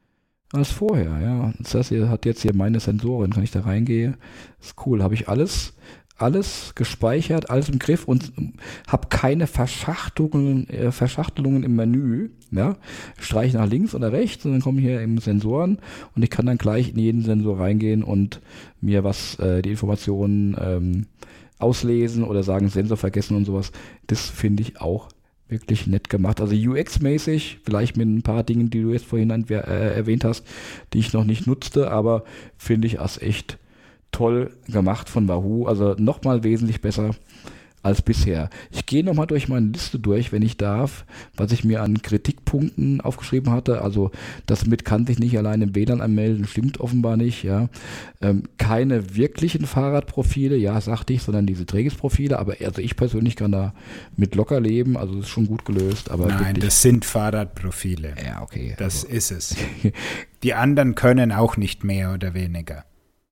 als vorher, ja. Das hier hat jetzt hier meine Sensoren, kann ich da reingehen. Ist cool, habe ich alles, alles gespeichert, alles im Griff und habe keine Verschachtelungen, äh, Verschachtelungen im Menü. Ja. Streiche nach links oder rechts und dann kommen hier eben Sensoren und ich kann dann gleich in jeden Sensor reingehen und mir was, äh, die Informationen ähm, auslesen oder sagen, Sensor vergessen und sowas. Das finde ich auch wirklich nett gemacht. Also U X-mäßig, vielleicht mit ein paar Dingen, die du jetzt vorhin äh, erwähnt hast, die ich noch nicht nutzte, aber finde ich als echt toll gemacht von Wahoo. Also nochmal wesentlich besser als bisher. Ich gehe nochmal durch meine Liste durch, wenn ich darf, was ich mir an Kritikpunkten aufgeschrieben hatte. Also das mit kann sich nicht allein im W L A N anmelden, stimmt offenbar nicht. Ja, ähm, keine wirklichen Fahrradprofile, ja, sagte ich, sondern diese Trägesprofile. Aber also ich persönlich kann da mit locker leben. Also das ist schon gut gelöst. Aber Nein, wirklich, das sind Fahrradprofile. Ja, okay. Das also. ist es. Die anderen können auch nicht mehr oder weniger.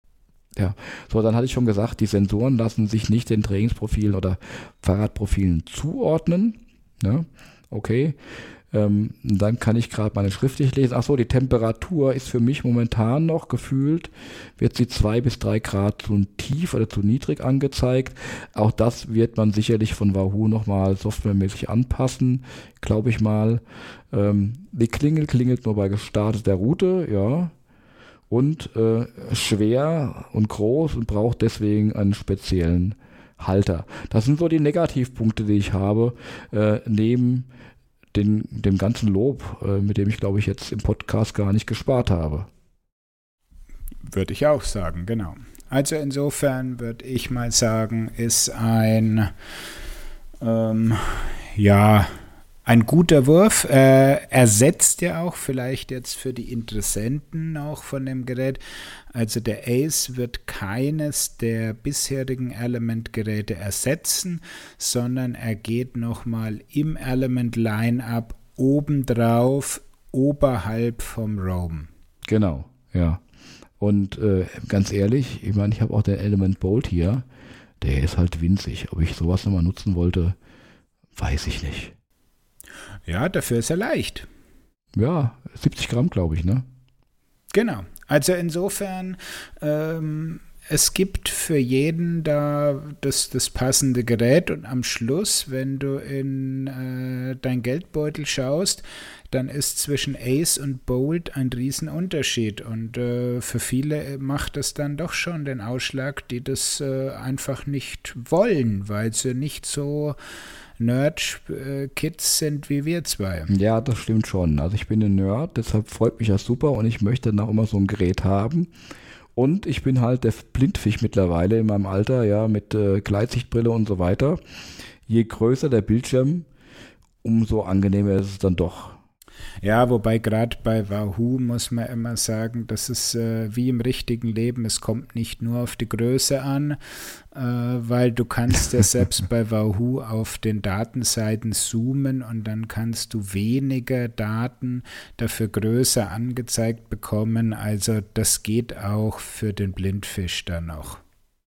Ja, so, dann hatte ich schon gesagt, die Sensoren lassen sich nicht den Trainingsprofilen oder Fahrradprofilen zuordnen. Ja, okay. Ähm, dann kann ich gerade meine schriftlich lesen. Achso, die Temperatur ist für mich momentan noch gefühlt, wird sie zwei bis drei Grad zu tief oder zu niedrig angezeigt. Auch das wird man sicherlich von Wahoo nochmal softwaremäßig anpassen, glaube ich mal. Ähm, die Klingel klingelt nur bei gestarteter Route, ja. Und äh, schwer und groß und braucht deswegen einen speziellen Halter. Das sind so die Negativpunkte, die ich habe, äh, neben den, dem ganzen Lob, äh, mit dem ich, glaube ich, jetzt im Podcast gar nicht gespart habe. Würde ich auch sagen, genau. Also insofern würde ich mal sagen, ist ein, ähm, ja, Ein guter Wurf, äh, ersetzt ja auch vielleicht jetzt für die Interessenten auch von dem Gerät. Also der Ace wird keines der bisherigen Element-Geräte ersetzen, sondern er geht nochmal im Element-Line-Up obendrauf, oberhalb vom Roam. Genau, ja. Und äh, ganz ehrlich, ich meine, ich habe auch den Element Bolt hier, der ist halt winzig. Ob ich sowas nochmal nutzen wollte, weiß ich nicht. Ja, dafür ist er leicht. Ja, siebzig Gramm, glaube ich, ne? Genau. Also insofern, ähm, es gibt für jeden da das, das passende Gerät und am Schluss, wenn du in äh, dein Geldbeutel schaust, dann ist zwischen Ace und Bolt ein Riesenunterschied und äh, für viele macht das dann doch schon den Ausschlag, die das äh, einfach nicht wollen, weil sie nicht so Nerd-Kids sind wie wir zwei. Ja, das stimmt schon. Also ich bin ein Nerd, deshalb freut mich das super und ich möchte dann auch immer so ein Gerät haben. Und ich bin halt der Blindfisch mittlerweile in meinem Alter, ja, mit äh, Gleitsichtbrille und so weiter. Je größer der Bildschirm, umso angenehmer ist es dann doch. Ja, wobei gerade bei Wahoo muss man immer sagen, das ist äh, wie im richtigen Leben, es kommt nicht nur auf die Größe an, äh, weil du kannst ja selbst bei Wahoo auf den Datenseiten zoomen und dann kannst du weniger Daten dafür größer angezeigt bekommen, also das geht auch für den Blindfisch dann noch.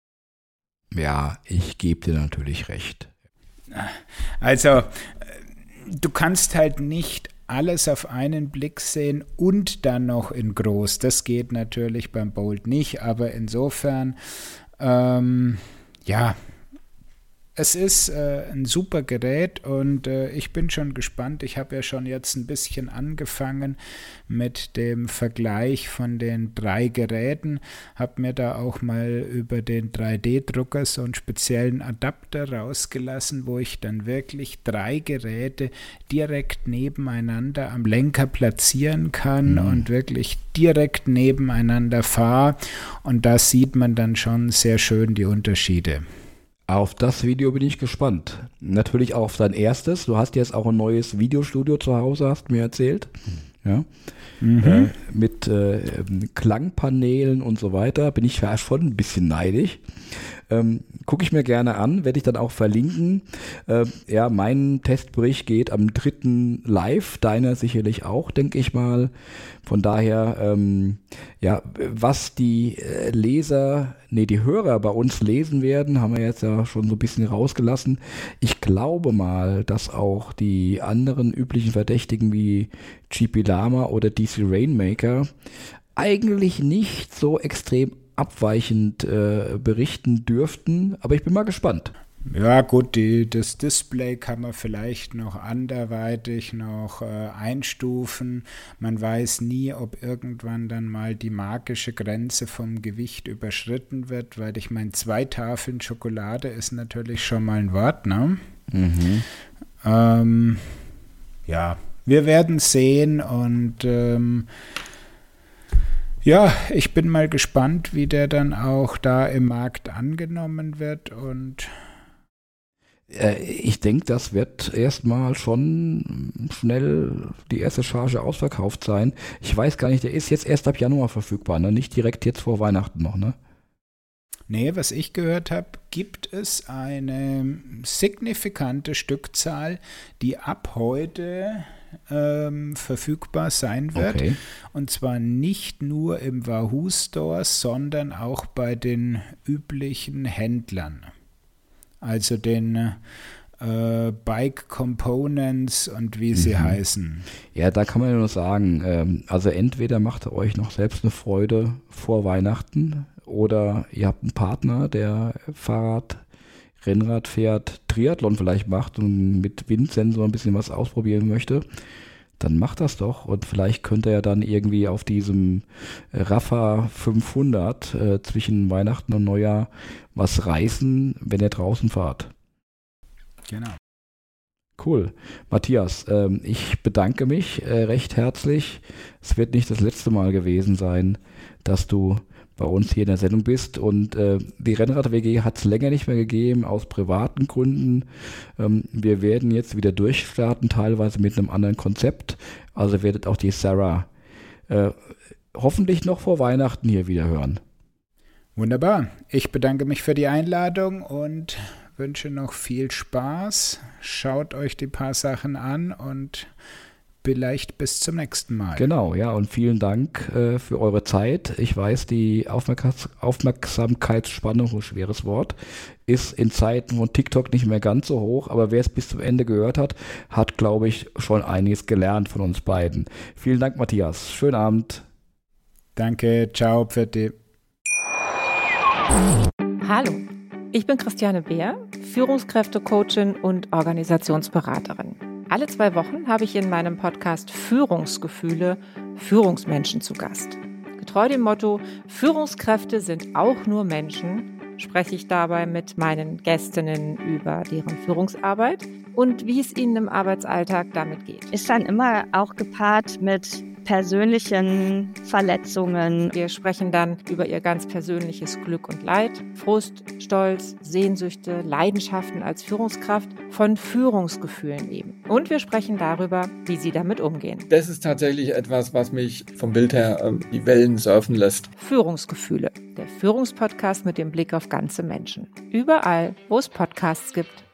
Ja, ich gebe dir natürlich recht. Also, du kannst halt nicht alles auf einen Blick sehen und dann noch in groß. Das geht natürlich beim Bolt nicht, aber insofern, ähm, ja, es ist äh, ein super Gerät und äh, ich bin schon gespannt. Ich habe ja schon jetzt ein bisschen angefangen mit dem Vergleich von den drei Geräten, habe mir da auch mal über den drei D Drucker so einen speziellen Adapter rausgelassen, wo ich dann wirklich drei Geräte direkt nebeneinander am Lenker platzieren kann mhm. und wirklich direkt nebeneinander fahre und da sieht man dann schon sehr schön die Unterschiede. Auf das Video bin ich gespannt. Natürlich auch auf dein erstes. Du hast jetzt auch ein neues Videostudio zu Hause, hast du mir erzählt. Ja. Mhm. Äh, mit äh, Klangpaneelen und so weiter. Bin ich ja schon ein bisschen neidisch. Ähm, gucke ich mir gerne an, werde ich dann auch verlinken. Äh, ja, mein Testbericht geht am dritten live, deiner sicherlich auch, denke ich mal. Von daher, ähm, ja, was die Leser, nee, die Hörer bei uns lesen werden, haben wir jetzt ja schon so ein bisschen rausgelassen. Ich glaube mal, dass auch die anderen üblichen Verdächtigen wie G P Lama oder D C Rainmaker eigentlich nicht so extrem abweichend äh, berichten dürften, aber ich bin mal gespannt. Ja gut, die, das Display kann man vielleicht noch anderweitig noch äh, einstufen. Man weiß nie, ob irgendwann dann mal die magische Grenze vom Gewicht überschritten wird, weil ich meine, zwei Tafeln Schokolade ist natürlich schon mal ein Wort, ne? Mhm. Ähm, ja, wir werden sehen und ähm, ja, ich bin mal gespannt, wie der dann auch da im Markt angenommen wird und ich denke, das wird erstmal schon schnell die erste Charge ausverkauft sein. Ich weiß gar nicht, der ist jetzt erst ab Januar verfügbar, ne? Nicht direkt jetzt vor Weihnachten noch, ne? Nee, was ich gehört habe, gibt es eine signifikante Stückzahl, die ab heute ähm, verfügbar sein wird. Okay. Und zwar nicht nur im Wahoo Store, sondern auch bei den üblichen Händlern. Also den äh, Bike Components und wie mhm. sie heißen. Ja, da kann man ja nur sagen, ähm, also entweder macht ihr euch noch selbst eine Freude vor Weihnachten oder ihr habt einen Partner, der Fahrrad, Rennrad fährt, Triathlon vielleicht macht und mit Windsensor ein bisschen was ausprobieren möchte. Dann macht das doch und vielleicht könnt ihr ja dann irgendwie auf diesem Rafa fünfhundert äh, zwischen Weihnachten und Neujahr was reißen, wenn ihr draußen fahrt. Genau. Cool. Matthias, ähm, ich bedanke mich äh, recht herzlich. Es wird nicht das letzte Mal gewesen sein, dass du bei uns hier in der Sendung bist. Und äh, die Rennrad-W G hat es länger nicht mehr gegeben, aus privaten Gründen. Ähm, wir werden jetzt wieder durchstarten, teilweise mit einem anderen Konzept. Also werdet auch die Sarah äh, hoffentlich noch vor Weihnachten hier wieder hören. Wunderbar. Ich bedanke mich für die Einladung und wünsche noch viel Spaß. Schaut euch die paar Sachen an und vielleicht bis zum nächsten Mal. Genau, ja, und vielen Dank äh, für eure Zeit. Ich weiß, die Aufmerks- Aufmerksamkeitsspanne, ein schweres Wort, ist in Zeiten von TikTok nicht mehr ganz so hoch, aber wer es bis zum Ende gehört hat, hat, glaube ich, schon einiges gelernt von uns beiden. Vielen Dank, Matthias. Schönen Abend. Danke, ciao, Pfirti. Hallo, ich bin Christiane Beer, Führungskräftecoachin und Organisationsberaterin. Alle zwei Wochen habe ich in meinem Podcast Führungsgefühle Führungsmenschen zu Gast. Getreu dem Motto Führungskräfte sind auch nur Menschen, spreche ich dabei mit meinen Gästinnen über deren Führungsarbeit und wie es ihnen im Arbeitsalltag damit geht. Ist dann immer auch gepaart mit persönlichen Verletzungen. Wir sprechen dann über ihr ganz persönliches Glück und Leid, Frust, Stolz, Sehnsüchte, Leidenschaften als Führungskraft, von Führungsgefühlen eben. Und wir sprechen darüber, wie sie damit umgehen. Das ist tatsächlich etwas, was mich vom Bild her ähm, die Wellen surfen lässt. Führungsgefühle, der Führungspodcast mit dem Blick auf ganze Menschen. Überall, wo es Podcasts gibt.